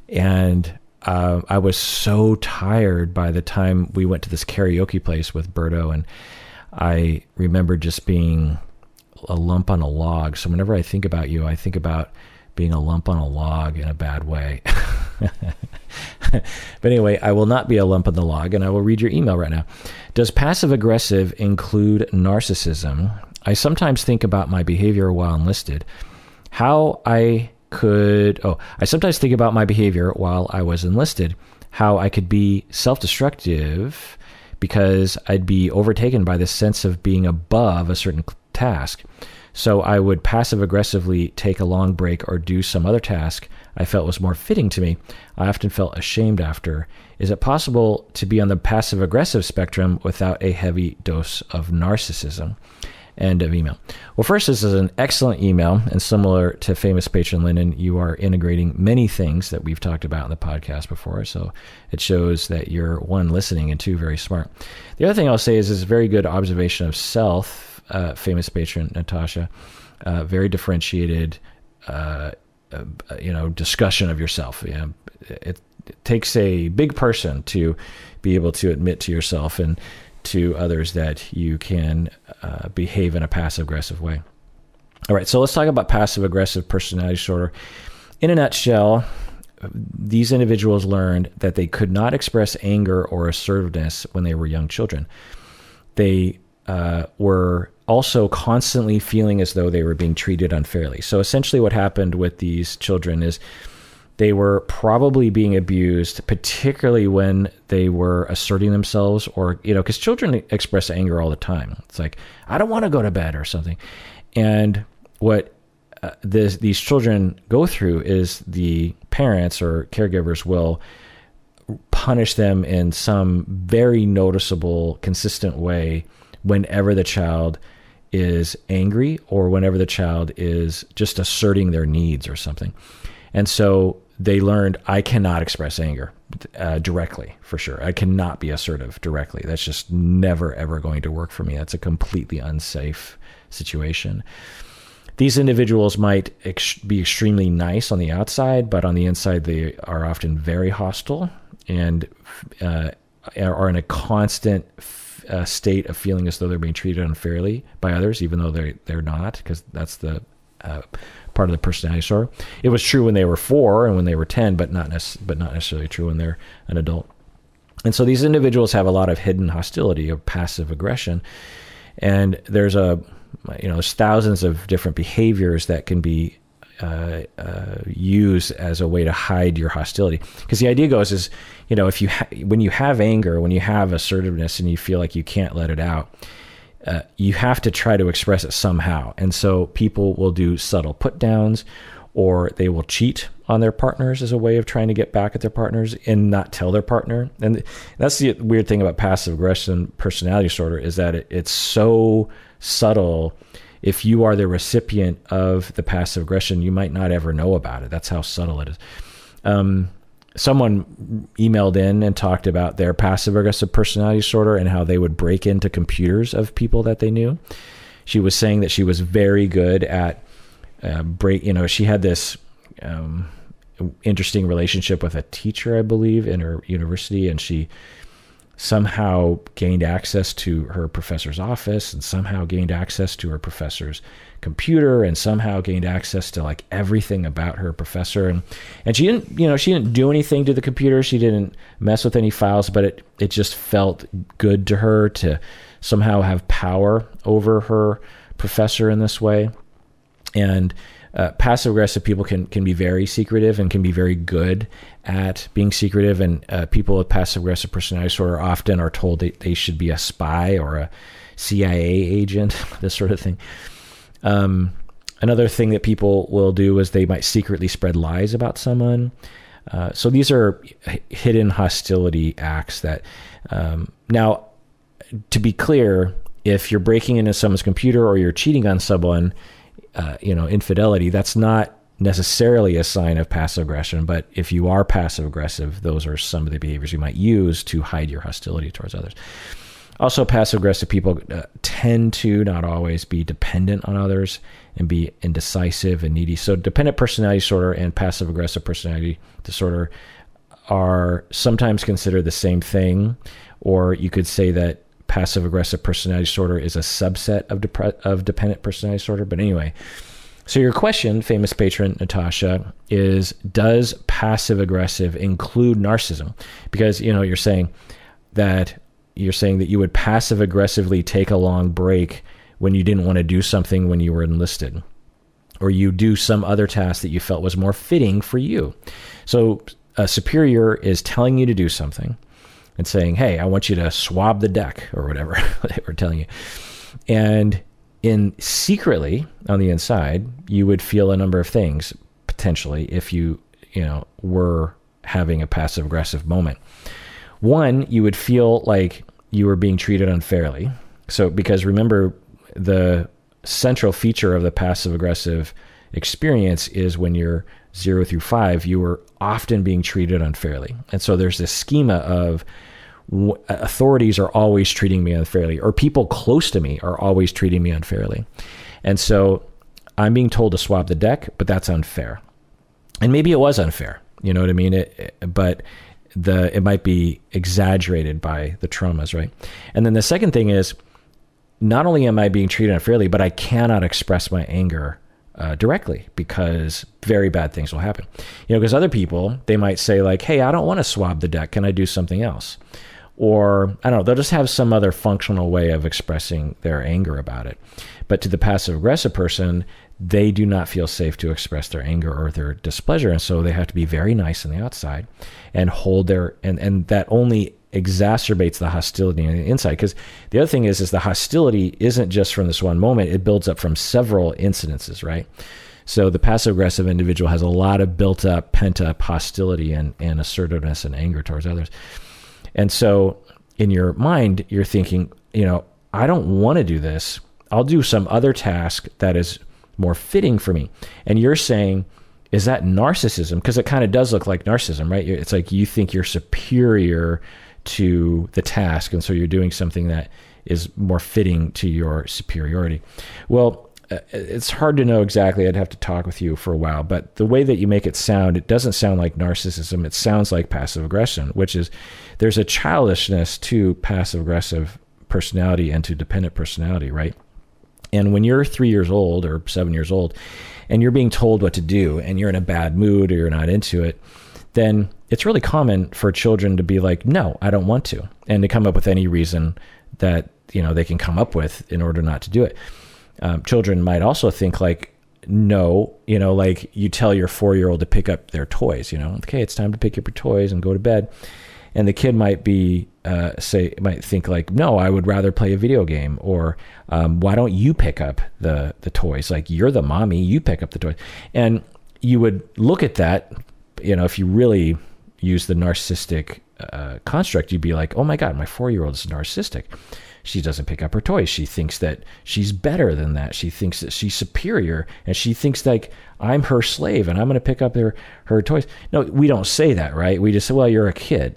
I was so tired by the time we went to this karaoke place with Berto, and I remember just being a lump on a log. So whenever I think about you, I think about being a lump on a log in a bad way. But anyway, I will not be a lump on the log, and I will read your email right now. Does passive aggressive include narcissism? I sometimes think about my behavior while enlisted. I sometimes think about my behavior while I was enlisted, how I could be self-destructive because I'd be overtaken by the sense of being above a certain task. So I would passive-aggressively take a long break or do some other task I felt was more fitting to me. I often felt ashamed after. Is it possible to be on the passive-aggressive spectrum without a heavy dose of narcissism? End of email. Well, first, this is an excellent email, and similar to famous patron Lyndon, you are integrating many things that we've talked about in the podcast before, so it shows that you're, one, listening, and two, very smart. The other thing I'll say is a very good observation of self, famous patron Natasha, very differentiated, discussion of yourself. It takes a big person to be able to admit to yourself and to others that you can behave in a passive-aggressive way. All right, so let's talk about passive-aggressive personality disorder. In a nutshell, these individuals learned that they could not express anger or assertiveness when they were young children. They were also constantly feeling as though they were being treated unfairly. So essentially what happened with these children is they were probably being abused, particularly when they were asserting themselves, or, because children express anger all the time. It's like, I don't want to go to bed or something. And what these children go through is the parents or caregivers will punish them in some very noticeable, consistent way whenever the child is angry or whenever the child is just asserting their needs or something. And so they learned, I cannot express anger directly, for sure. I cannot be assertive directly. That's just never, ever going to work for me. That's a completely unsafe situation. These individuals might be extremely nice on the outside, but on the inside, they are often very hostile and are in a constant state of feeling as though they're being treated unfairly by others, even though they're not, because that's the part of the personality disorder. It was true when they were 4 and when they were 10, but not necessarily true when they're an adult. And so these individuals have a lot of hidden hostility or passive aggression. And there's there's thousands of different behaviors that can be used as a way to hide your hostility. Because the idea goes is, if when you have anger, when you have assertiveness and you feel like you can't let it out, you have to try to express it somehow. And so people will do subtle put downs, or they will cheat on their partners as a way of trying to get back at their partners and not tell their partner. And that's the weird thing about passive aggression personality disorder, is that it's so subtle. If you are the recipient of the passive aggression, you might not ever know about it. That's how subtle it is. Someone emailed in and talked about their passive aggressive personality disorder and how they would break into computers of people that they knew. She was saying that she was very good at she had this interesting relationship with a teacher, I believe, in her university, and she somehow gained access to her professor's office, and somehow gained access to her professor's computer, and somehow gained access to like everything about her professor. And she didn't do anything to the computer. She didn't mess with any files, but it just felt good to her to somehow have power over her professor in this way. And passive aggressive people can be very secretive and can be very good at being secretive. And people with passive aggressive personality disorder often are told they should be a spy or a CIA agent, this sort of thing. Another thing that people will do is they might secretly spread lies about someone. So these are hidden hostility acts that, now, to be clear, if you're breaking into someone's computer or you're cheating on someone, infidelity, that's not necessarily a sign of passive aggression. But if you are passive aggressive, those are some of the behaviors you might use to hide your hostility towards others. Also, passive aggressive people tend to, not always, be dependent on others and be indecisive and needy. So dependent personality disorder and passive aggressive personality disorder are sometimes considered the same thing, or you could say that passive aggressive personality disorder is a subset of dependent personality disorder. But anyway, so your question, famous patron Natasha, is, does passive aggressive include narcissism? Because you're saying that you would passive aggressively take a long break when you didn't want to do something when you were enlisted, or you do some other task that you felt was more fitting for you. So a superior is telling you to do something and saying, hey, I want you to swab the deck, or whatever they were telling you. And secretly on the inside, you would feel a number of things potentially if you were having a passive aggressive moment. One, you would feel like you were being treated unfairly. So, because remember, the central feature of the passive aggressive experience is when you're 0 through 5, you were often being treated unfairly. And so there's this schema of authorities are always treating me unfairly, or people close to me are always treating me unfairly. And so I'm being told to swab the deck, but that's unfair. And maybe it was unfair, you know what I mean? But it might be exaggerated by the traumas, right? And then the second thing is, not only am I being treated unfairly, but I cannot express my anger directly, because very bad things will happen. Because other people, they might say like, hey, I don't want to swab the deck. Can I do something else? Or I don't know, they'll just have some other functional way of expressing their anger about it. But to the passive aggressive person, they do not feel safe to express their anger or their displeasure. And so they have to be very nice on the outside and hold and that only exacerbates the hostility on the inside. Because the other thing is the hostility isn't just from this one moment, it builds up from several incidences, right? So the passive aggressive individual has a lot of built up, pent up hostility and assertiveness and anger towards others. And so in your mind, you're thinking, I don't want to do this. I'll do some other task that is more fitting for me. And you're saying, is that narcissism? Because it kind of does look like narcissism, right? It's like you think you're superior to the task, and so you're doing something that is more fitting to your superiority. Well, it's hard to know exactly. I'd have to talk with you for a while, but the way that you make it sound, it doesn't sound like narcissism. It sounds like passive aggression, which is there's a childishness to passive aggressive personality and to dependent personality, right? And when you're 3 years old or 7 years old and you're being told what to do and you're in a bad mood or you're not into it, then it's really common for children to be like, no, I don't want to, and to come up with any reason that they can come up with in order not to do it. Children might also think like, no, like you tell your 4-year-old to pick up their toys, okay, it's time to pick up your toys and go to bed. And the kid might might think like, no, I would rather play a video game, or why don't you pick up the toys? Like, you're the mommy, you pick up the toys. And you would look at that, if you really use the narcissistic construct, you'd be like, oh my God, my 4-year-old is narcissistic. She doesn't pick up her toys. She thinks that she's better than that. She thinks that she's superior, and she thinks like I'm her slave and I'm going to pick up her toys. No, we don't say that, right? We just say, well, you're a kid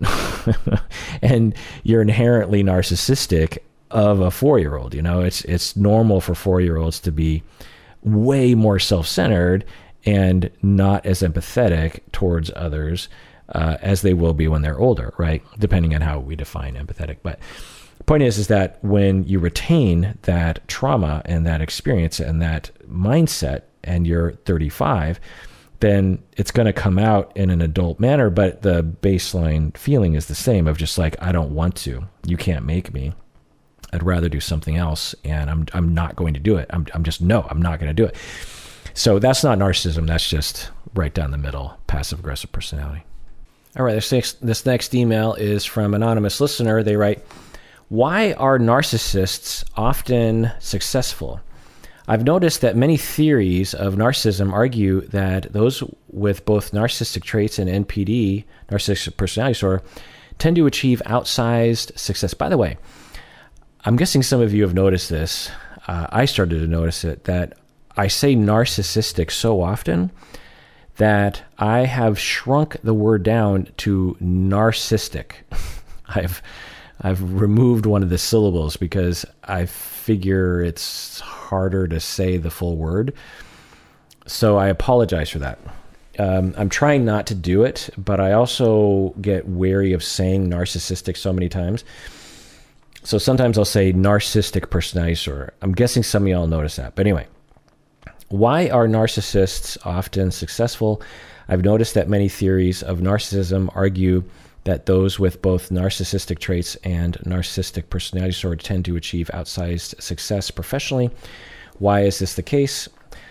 and you're inherently narcissistic of a 4-year-old. It's normal for 4-year-olds to be way more self-centered and not as empathetic towards others as they will be when they're older, right? Depending on how we define empathetic. But the point is that when you retain that trauma and that experience and that mindset and you're 35, then it's going to come out in an adult manner, but the baseline feeling is the same of just like, I don't want to. You can't make me. I'd rather do something else, and I'm not going to do it. I'm not going to do it. So that's not narcissism. That's just right down the middle, passive aggressive personality. All right, this next email is from an anonymous listener. They write, why are narcissists often successful? I've noticed that many theories of narcissism argue that those with both narcissistic traits and NPD, narcissistic personality disorder, tend to achieve outsized success. By the way, I'm guessing some of you have noticed this. I started to notice it, that I say narcissistic so often that I have shrunk the word down to narcissistic. I've removed one of the syllables because I figure it's harder to say the full word. So I apologize for that. I'm trying not to do it, but I also get wary of saying narcissistic so many times. So sometimes I'll say narcissistic personality disorder. I'm guessing some of y'all notice that. But anyway, why are narcissists often successful? I've noticed that many theories of narcissism argue that those with both narcissistic traits and narcissistic personality disorder tend to achieve outsized success professionally. Why is this the case?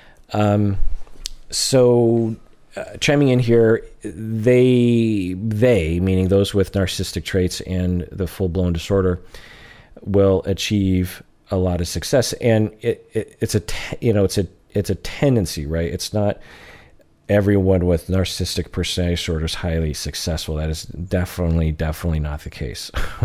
Chiming in here, they, meaning those with narcissistic traits and the full-blown disorder, will achieve a lot of success. And it's a tendency, right? It's not everyone with narcissistic personality disorder is highly successful. That is definitely not the case.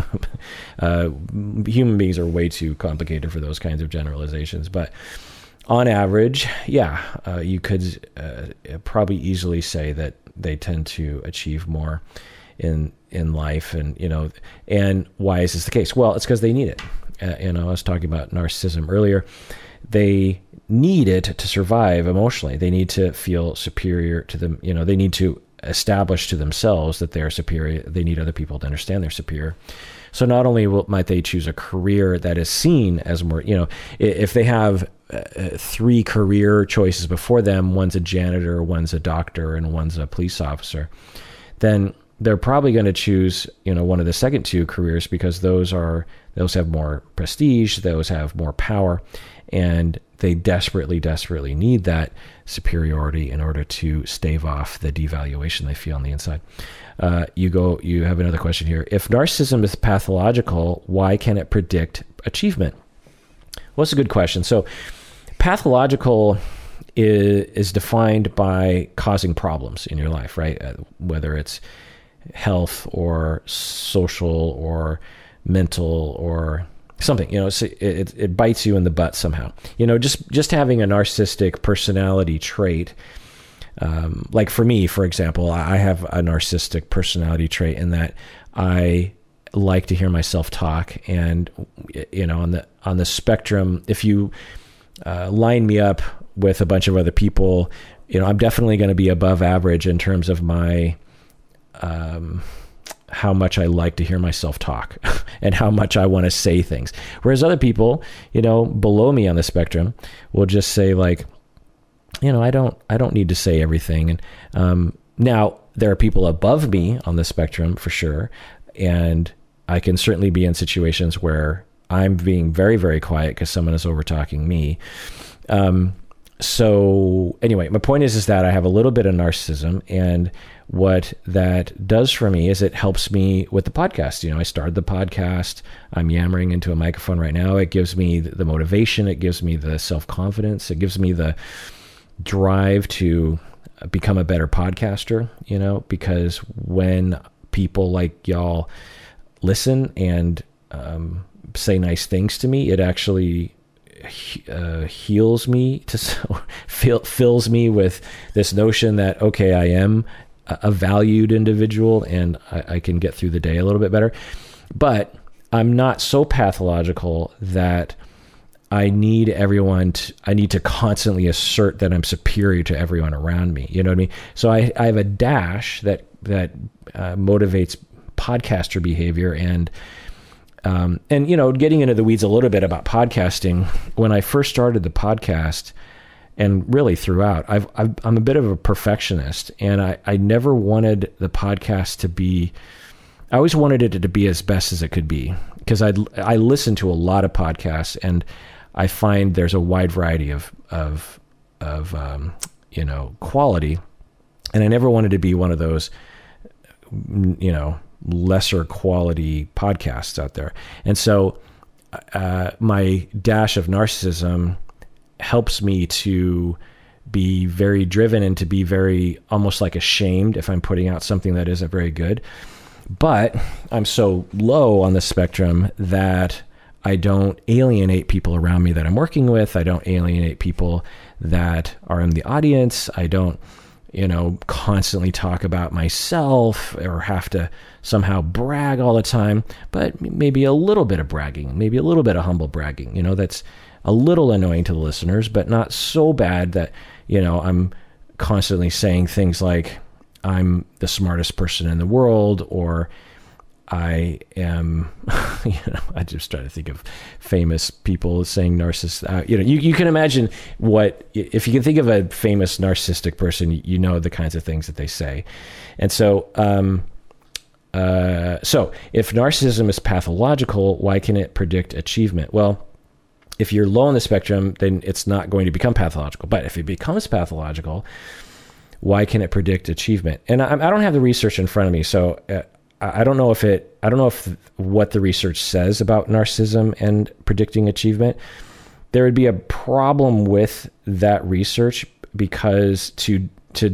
Human beings are way too complicated for those kinds of generalizations. But on average, you could probably easily say that they tend to achieve more in life. And why is this the case? Well, it's because they need it. I was talking about narcissism earlier. They need it to survive emotionally. They need to feel superior to them. They need to establish to themselves that they're superior. They need other people to understand they're superior. So not only might they choose a career that is seen as more, if they have 3 career choices before them, one's a janitor, one's a doctor, and one's a police officer, then they're probably going to choose, one of the second 2 careers because those have more prestige, those have more power, and they desperately need that superiority in order to stave off the devaluation they feel on the inside. You have another question here. If narcissism is pathological, why can it predict achievement? Well, that's a good question. So pathological is defined by causing problems in your life, right? Whether it's health or social or mental or something, it bites you in the butt somehow. Just having a narcissistic personality trait, like for me, for example, I have a narcissistic personality trait in that I like to hear myself talk, and on the spectrum, if you line me up with a bunch of other people, I'm definitely going to be above average in terms of my how much I like to hear myself talk and how much I want to say things. Whereas other people, below me on the spectrum will just say like, I don't need to say everything. And now there are people above me on the spectrum for sure. And I can certainly be in situations where I'm being very, very quiet because someone is over talking me. So anyway, my point is that I have a little bit of narcissism, and what that does for me is it helps me with the podcast. I started the podcast. I'm yammering into a microphone right now. It gives me the motivation. It gives me the self-confidence. It gives me the drive to become a better podcaster, because when people like y'all listen and say nice things to me, it actually heals me, fills me with this notion that, okay, I am a valued individual and I can get through the day a little bit better. But I'm not so pathological that I need I need to constantly assert that I'm superior to everyone around me. You know what I mean? So I have a dash that motivates podcaster behavior, and getting into the weeds a little bit about podcasting. When I first started the podcast, and really throughout, I'm a bit of a perfectionist, and I never wanted the podcast to be. I always wanted it to be as best as it could be, because I listen to a lot of podcasts, and I find there's a wide variety of quality, and I never wanted to be one of those, lesser quality podcasts out there. And so my dash of narcissism helps me to be very driven and to be very almost like ashamed if I'm putting out something that isn't very good. But I'm so low on the spectrum that I don't alienate people around me that I'm working with. I don't alienate people that are in the audience. I don't, constantly talk about myself or have to somehow brag all the time, but maybe a little bit of bragging, maybe a little bit of humble bragging, that's a little annoying to the listeners, but not so bad that, I'm constantly saying things like I'm the smartest person in the world, or I am, I just try to think of famous people saying narcissist. You can imagine if you can think of a famous narcissistic person, the kinds of things that they say. And so, so if narcissism is pathological, why can it predict achievement? Well, if you're low on the spectrum, then it's not going to become pathological. But if it becomes pathological, why can it predict achievement? And I don't have the research in front of me, so I don't know if what the research says about narcissism and predicting achievement. There would be a problem with that research, because to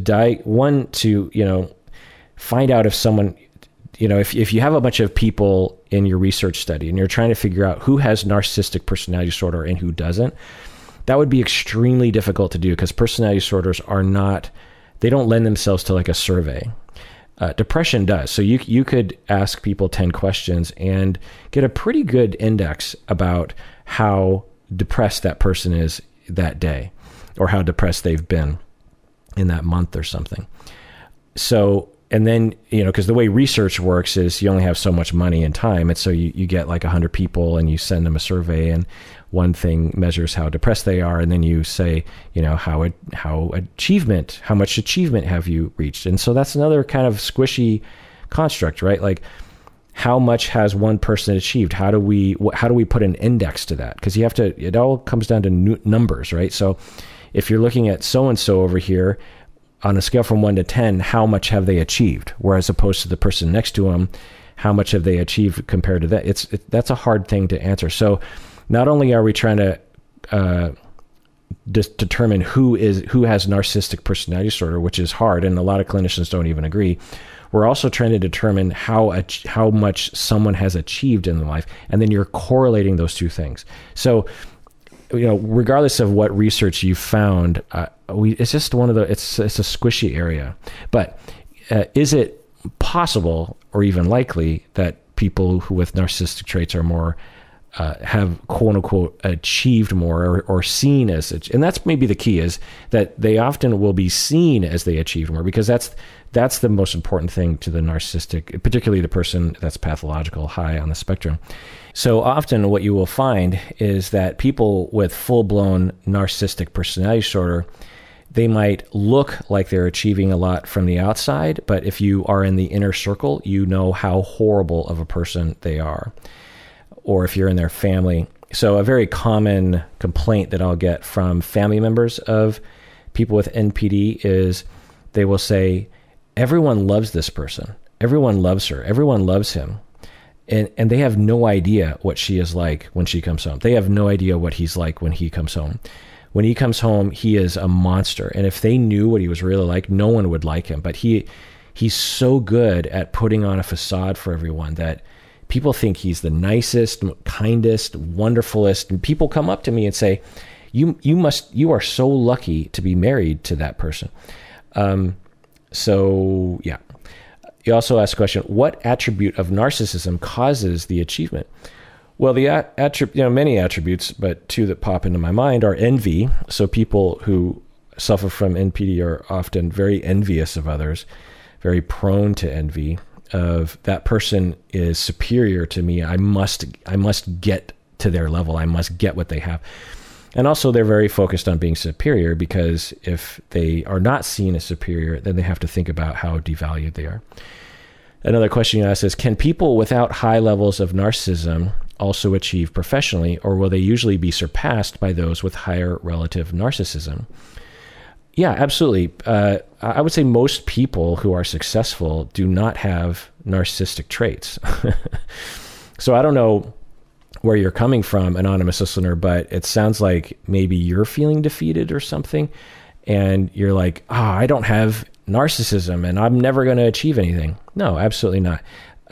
find out if someone, if you have a bunch of people in your research study and you're trying to figure out who has narcissistic personality disorder and who doesn't, that would be extremely difficult to do, because personality disorders they don't lend themselves to like a survey. Depression does. So you could ask people 10 questions and get a pretty good index about how depressed that person is that day, or how depressed they've been in that month or something. So, and then, because the way research works is you only have so much money and time. And so you get like 100 people and you send them a survey, and one thing measures how depressed they are. And then you say, how much achievement have you reached? And so that's another kind of squishy construct, right? Like, how much has one person achieved? How do we put an index to that? Because it all comes down to numbers, right? So if you're looking at so-and-so over here, on a scale from 1 to 10, how much have they achieved? Whereas opposed to the person next to them, how much have they achieved compared to that? That's a hard thing to answer. So not only are we trying to determine who has narcissistic personality disorder, which is hard, and a lot of clinicians don't even agree, we're also trying to determine how much someone has achieved in their life, and then you're correlating those two things. So, regardless of what research you found, it's just it's a squishy area. But is it possible or even likely that people who with narcissistic traits are more have quote unquote achieved more or seen as, and that's maybe the key, is that they often will be seen as they achieved more, because that's the most important thing to the narcissistic, particularly the person that's pathological high on the spectrum. So often what you will find is that people with full-blown narcissistic personality disorder, they might look like they're achieving a lot from the outside, but if you are in the inner circle, you know how horrible of a person they are. Or if you're in their family. So a very common complaint that I'll get from family members of people with NPD is they will say, everyone loves this person. Everyone loves her. Everyone loves him. And they have no idea what she is like when she comes home. They have no idea what he's like when he comes home. When he comes home, he is a monster. And if they knew what he was really like, no one would like him. But he's so good at putting on a facade for everyone that people think he's the nicest, kindest, wonderfulest. And people come up to me and say, you are so lucky to be married to that person. So yeah. You also ask the question, what attribute of narcissism causes the achievement? Well, many attributes, but two that pop into my mind are envy. So people who suffer from NPD are often very envious of others, very prone to envy of that person is superior to me. I must get to their level. I must get what they have. And also they're very focused on being superior, because if they are not seen as superior, then they have to think about how devalued they are. Another question you ask is, can people without high levels of narcissism also achieve professionally, or will they usually be surpassed by those with higher relative narcissism? Yeah, absolutely. I would say most people who are successful do not have narcissistic traits. So I don't know where you're coming from, anonymous listener, but it sounds like maybe you're feeling defeated or something, and you're like, I don't have narcissism and I'm never going to achieve anything. No, absolutely not.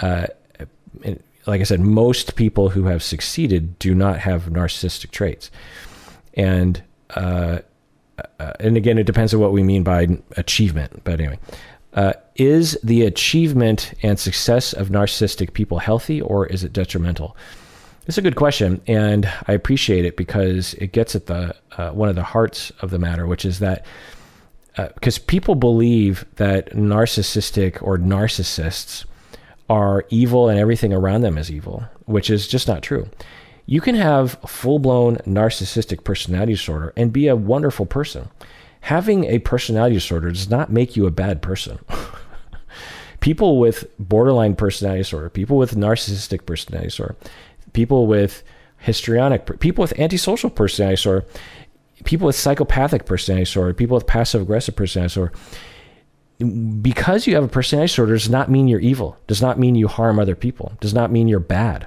Like I said, most people who have succeeded do not have narcissistic traits. And again, it depends on what we mean by achievement. But anyway, is the achievement and success of narcissistic people healthy, or is it detrimental? It's a good question, and I appreciate it because it gets at the one of the hearts of the matter, which is that because people believe that narcissistic or narcissists are evil and everything around them is evil, which is just not true. You can have full-blown narcissistic personality disorder and be a wonderful person. Having a personality disorder does not make you a bad person. People with borderline personality disorder, people with narcissistic personality disorder, people with histrionic, people with antisocial personality disorder, people with psychopathic personality disorder, people with passive-aggressive personality disorder. Because you have a personality disorder does not mean you're evil, does not mean you harm other people, does not mean you're bad.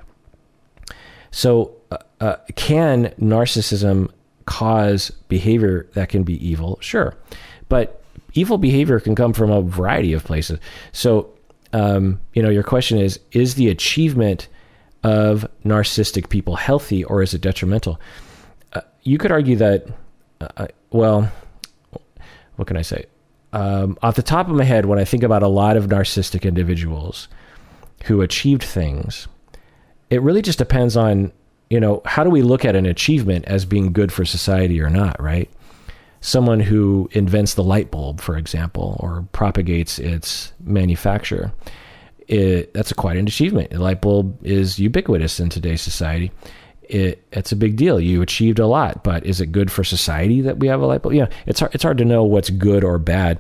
So can narcissism cause behavior that can be evil? Sure. But evil behavior can come from a variety of places. So, your question is the achievement of narcissistic people healthy, or is it detrimental? You could argue that, what can I say? Off the top of my head, when I think about a lot of narcissistic individuals who achieved things, it really just depends on, how do we look at an achievement as being good for society or not, right? Someone who invents the light bulb, for example, or propagates its manufacture, that's quite an achievement. The light bulb is ubiquitous in today's society. It's a big deal. You achieved a lot, but is it good for society that we have a light bulb? It's hard to know what's good or bad.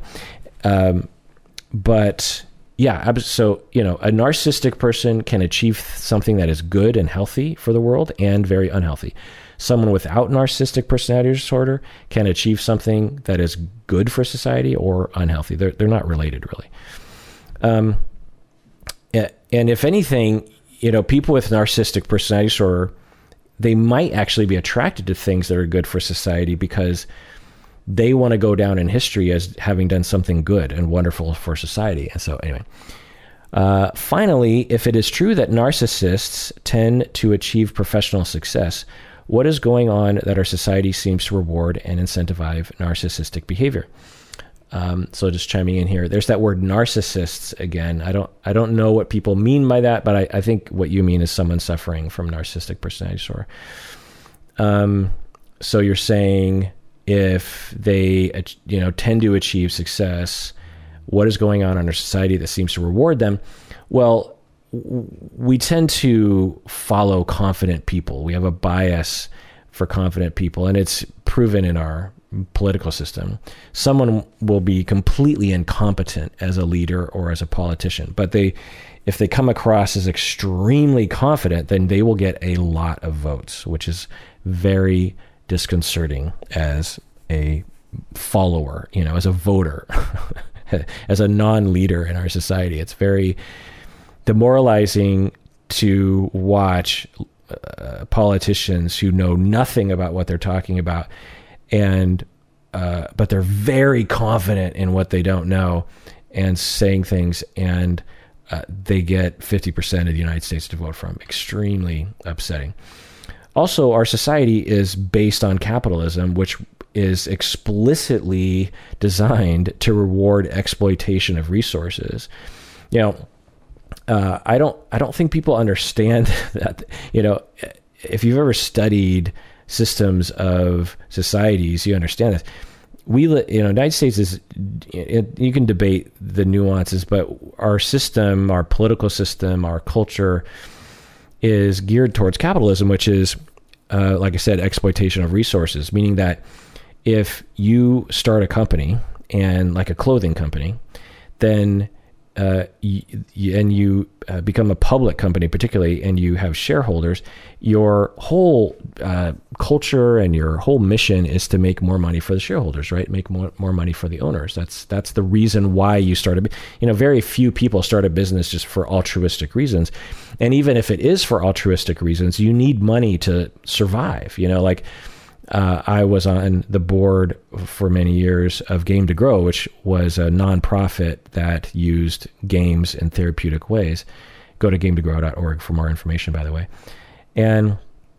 But yeah, so, a narcissistic person can achieve something that is good and healthy for the world and very unhealthy. Someone without narcissistic personality disorder can achieve something that is good for society or unhealthy. They're not related, really. And if anything, people with narcissistic personality disorder, they might actually be attracted to things that are good for society because they want to go down in history as having done something good and wonderful for society. And so anyway, finally, if it is true that narcissists tend to achieve professional success, what is going on that our society seems to reward and incentivize narcissistic behavior? So just chiming in here, there's that word narcissists again. I don't know what people mean by that, but I think what you mean is someone suffering from narcissistic personality disorder. So you're saying if they, tend to achieve success, what is going on in our society that seems to reward them? Well, we tend to follow confident people. We have a bias for confident people, and it's proven in our political system. Someone will be completely incompetent as a leader or as a politician, but if they come across as extremely confident, then they will get a lot of votes, which is very disconcerting as a follower, as a voter, as a non-leader in our society. It's very demoralizing to watch politicians who know nothing about what they're talking about, but they're very confident in what they don't know and saying things, and they get 50% of the United States to vote for them. Extremely upsetting. Also, our society is based on capitalism, which is explicitly designed to reward exploitation of resources. I don't think people understand that, if you've ever studied systems of societies, you understand this. United States is, you can debate the nuances, but our system, our political system, our culture is geared towards capitalism, which is, like I said, exploitation of resources, meaning that if you start a company, and like a clothing company, then you become a public company, particularly, and you have shareholders, your whole culture and your whole mission is to make more money for the shareholders, right? Make more money for the owners. That's the reason why you started. Very few people start a business just for altruistic reasons. And even if it is for altruistic reasons, you need money to survive. I was on the board for many years of Game to Grow, which was a nonprofit that used games in therapeutic ways. Go to gametogrow.org for more information, by the way. And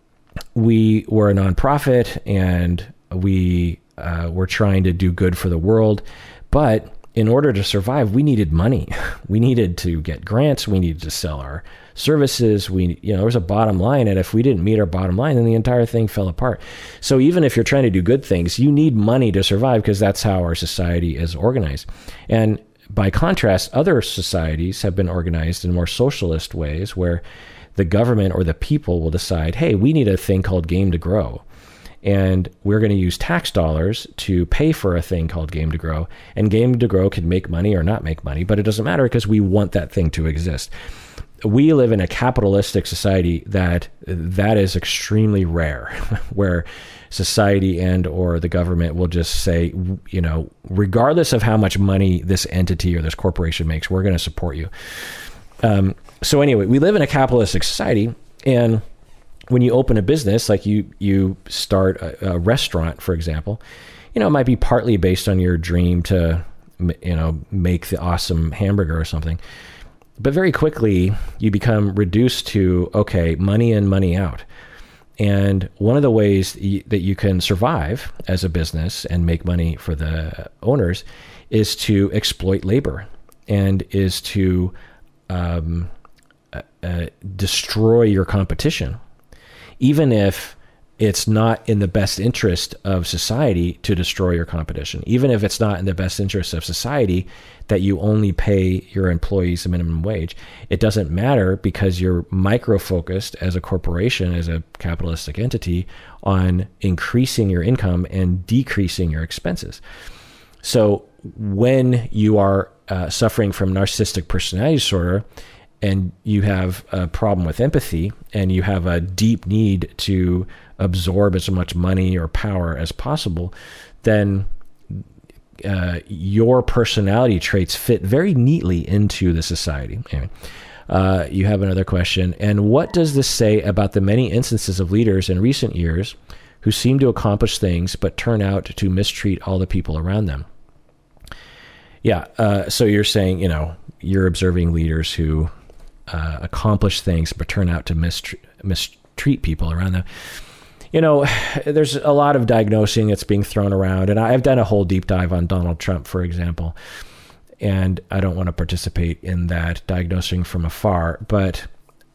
we were a nonprofit, and we were trying to do good for the world. But in order to survive, we needed money. We needed to get grants. We needed to sell our services. There was a bottom line, and if we didn't meet our bottom line, then the entire thing fell apart. So even if you're trying to do good things, you need money to survive, because that's how our society is organized. And by contrast, other societies have been organized in more socialist ways, where the government or the people will decide, hey, we need a thing called Game to Grow. And we're going to use tax dollars to pay for a thing called Game to Grow. And Game to Grow can make money or not make money, but it doesn't matter, because we want that thing to exist. We live in a capitalistic society that is extremely rare, where society and or the government will just say, regardless of how much money this entity or this corporation makes, we're going to support you. So anyway, we live in a capitalistic society, and when you open a business, like you start a restaurant, for example, it might be partly based on your dream to, make the awesome hamburger or something. But very quickly, you become reduced to, okay, money in, money out. And one of the ways that you can survive as a business and make money for the owners is to exploit labor, and is to destroy your competition, even if it's not in the best interest of society to destroy your competition, even if it's not in the best interest of society that you only pay your employees a minimum wage. It doesn't matter, because you're micro-focused as a corporation, as a capitalistic entity, on increasing your income and decreasing your expenses. So when you are suffering from narcissistic personality disorder, and you have a problem with empathy, and you have a deep need to absorb as much money or power as possible, then your personality traits fit very neatly into the society. Anyway, you have another question. And what does this say about the many instances of leaders in recent years who seem to accomplish things but turn out to mistreat all the people around them? Yeah. So you're saying, you're observing leaders who accomplish things but turn out to mistreat people around them. There's a lot of diagnosing that's being thrown around, and I've done a whole deep dive on Donald Trump, for example, and I don't want to participate in that, diagnosing from afar, but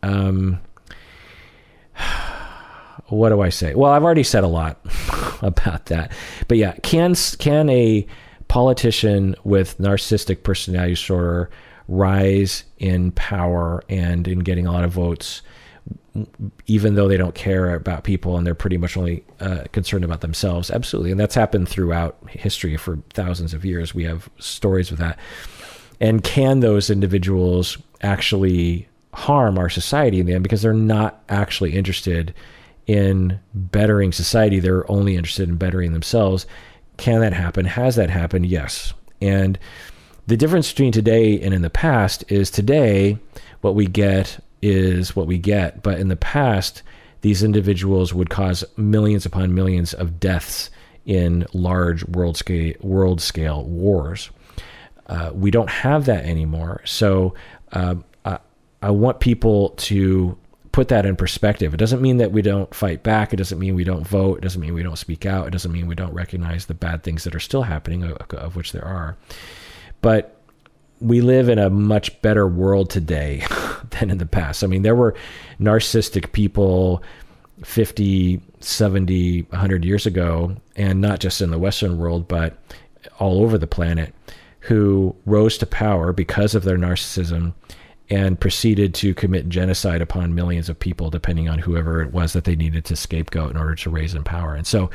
what do I say? Well, I've already said a lot about that, but yeah, can a politician with narcissistic personality disorder rise in power and in getting a lot of votes, even though they don't care about people and they're pretty much only concerned about themselves? Absolutely. And that's happened throughout history for thousands of years. We have stories of that. And can those individuals actually harm our society in the end, because they're not actually interested in bettering society? They're only interested in bettering themselves. Can that happen? Has that happened? Yes. And the difference between today and in the past is, today, what we get is what we get. But in the past, these individuals would cause millions upon millions of deaths in large world scale wars. We don't have that anymore. So I want people to put that in perspective. It doesn't mean that we don't fight back. It doesn't mean we don't vote. It doesn't mean we don't speak out. It doesn't mean we don't recognize the bad things that are still happening, of which there are. But we live in a much better world today than in the past. I mean, there were narcissistic people 50, 70, 100 years ago, and not just in the Western world, but all over the planet, who rose to power because of their narcissism and proceeded to commit genocide upon millions of people, depending on whoever it was that they needed to scapegoat in order to raise in power. And so,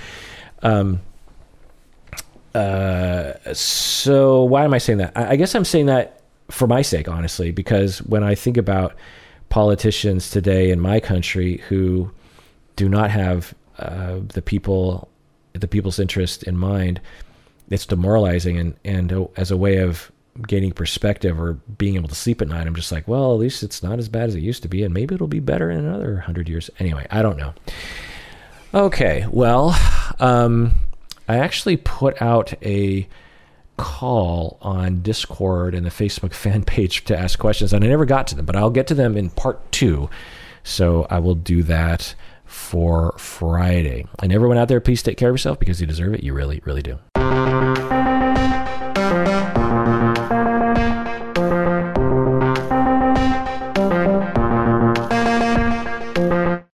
so why am I saying that? I guess I'm saying that for my sake, honestly, because when I think about politicians today in my country who do not have the people's interest in mind, it's demoralizing. And as a way of gaining perspective or being able to sleep at night, I'm just like, well, at least it's not as bad as it used to be, and maybe it'll be better in another 100 years. Anyway, I don't know. Okay, well, I actually put out a call on Discord and the Facebook fan page to ask questions, and I never got to them, but I'll get to them in part 2. So I will do that for Friday. And everyone out there, please take care of yourself because you deserve it. You really, really do.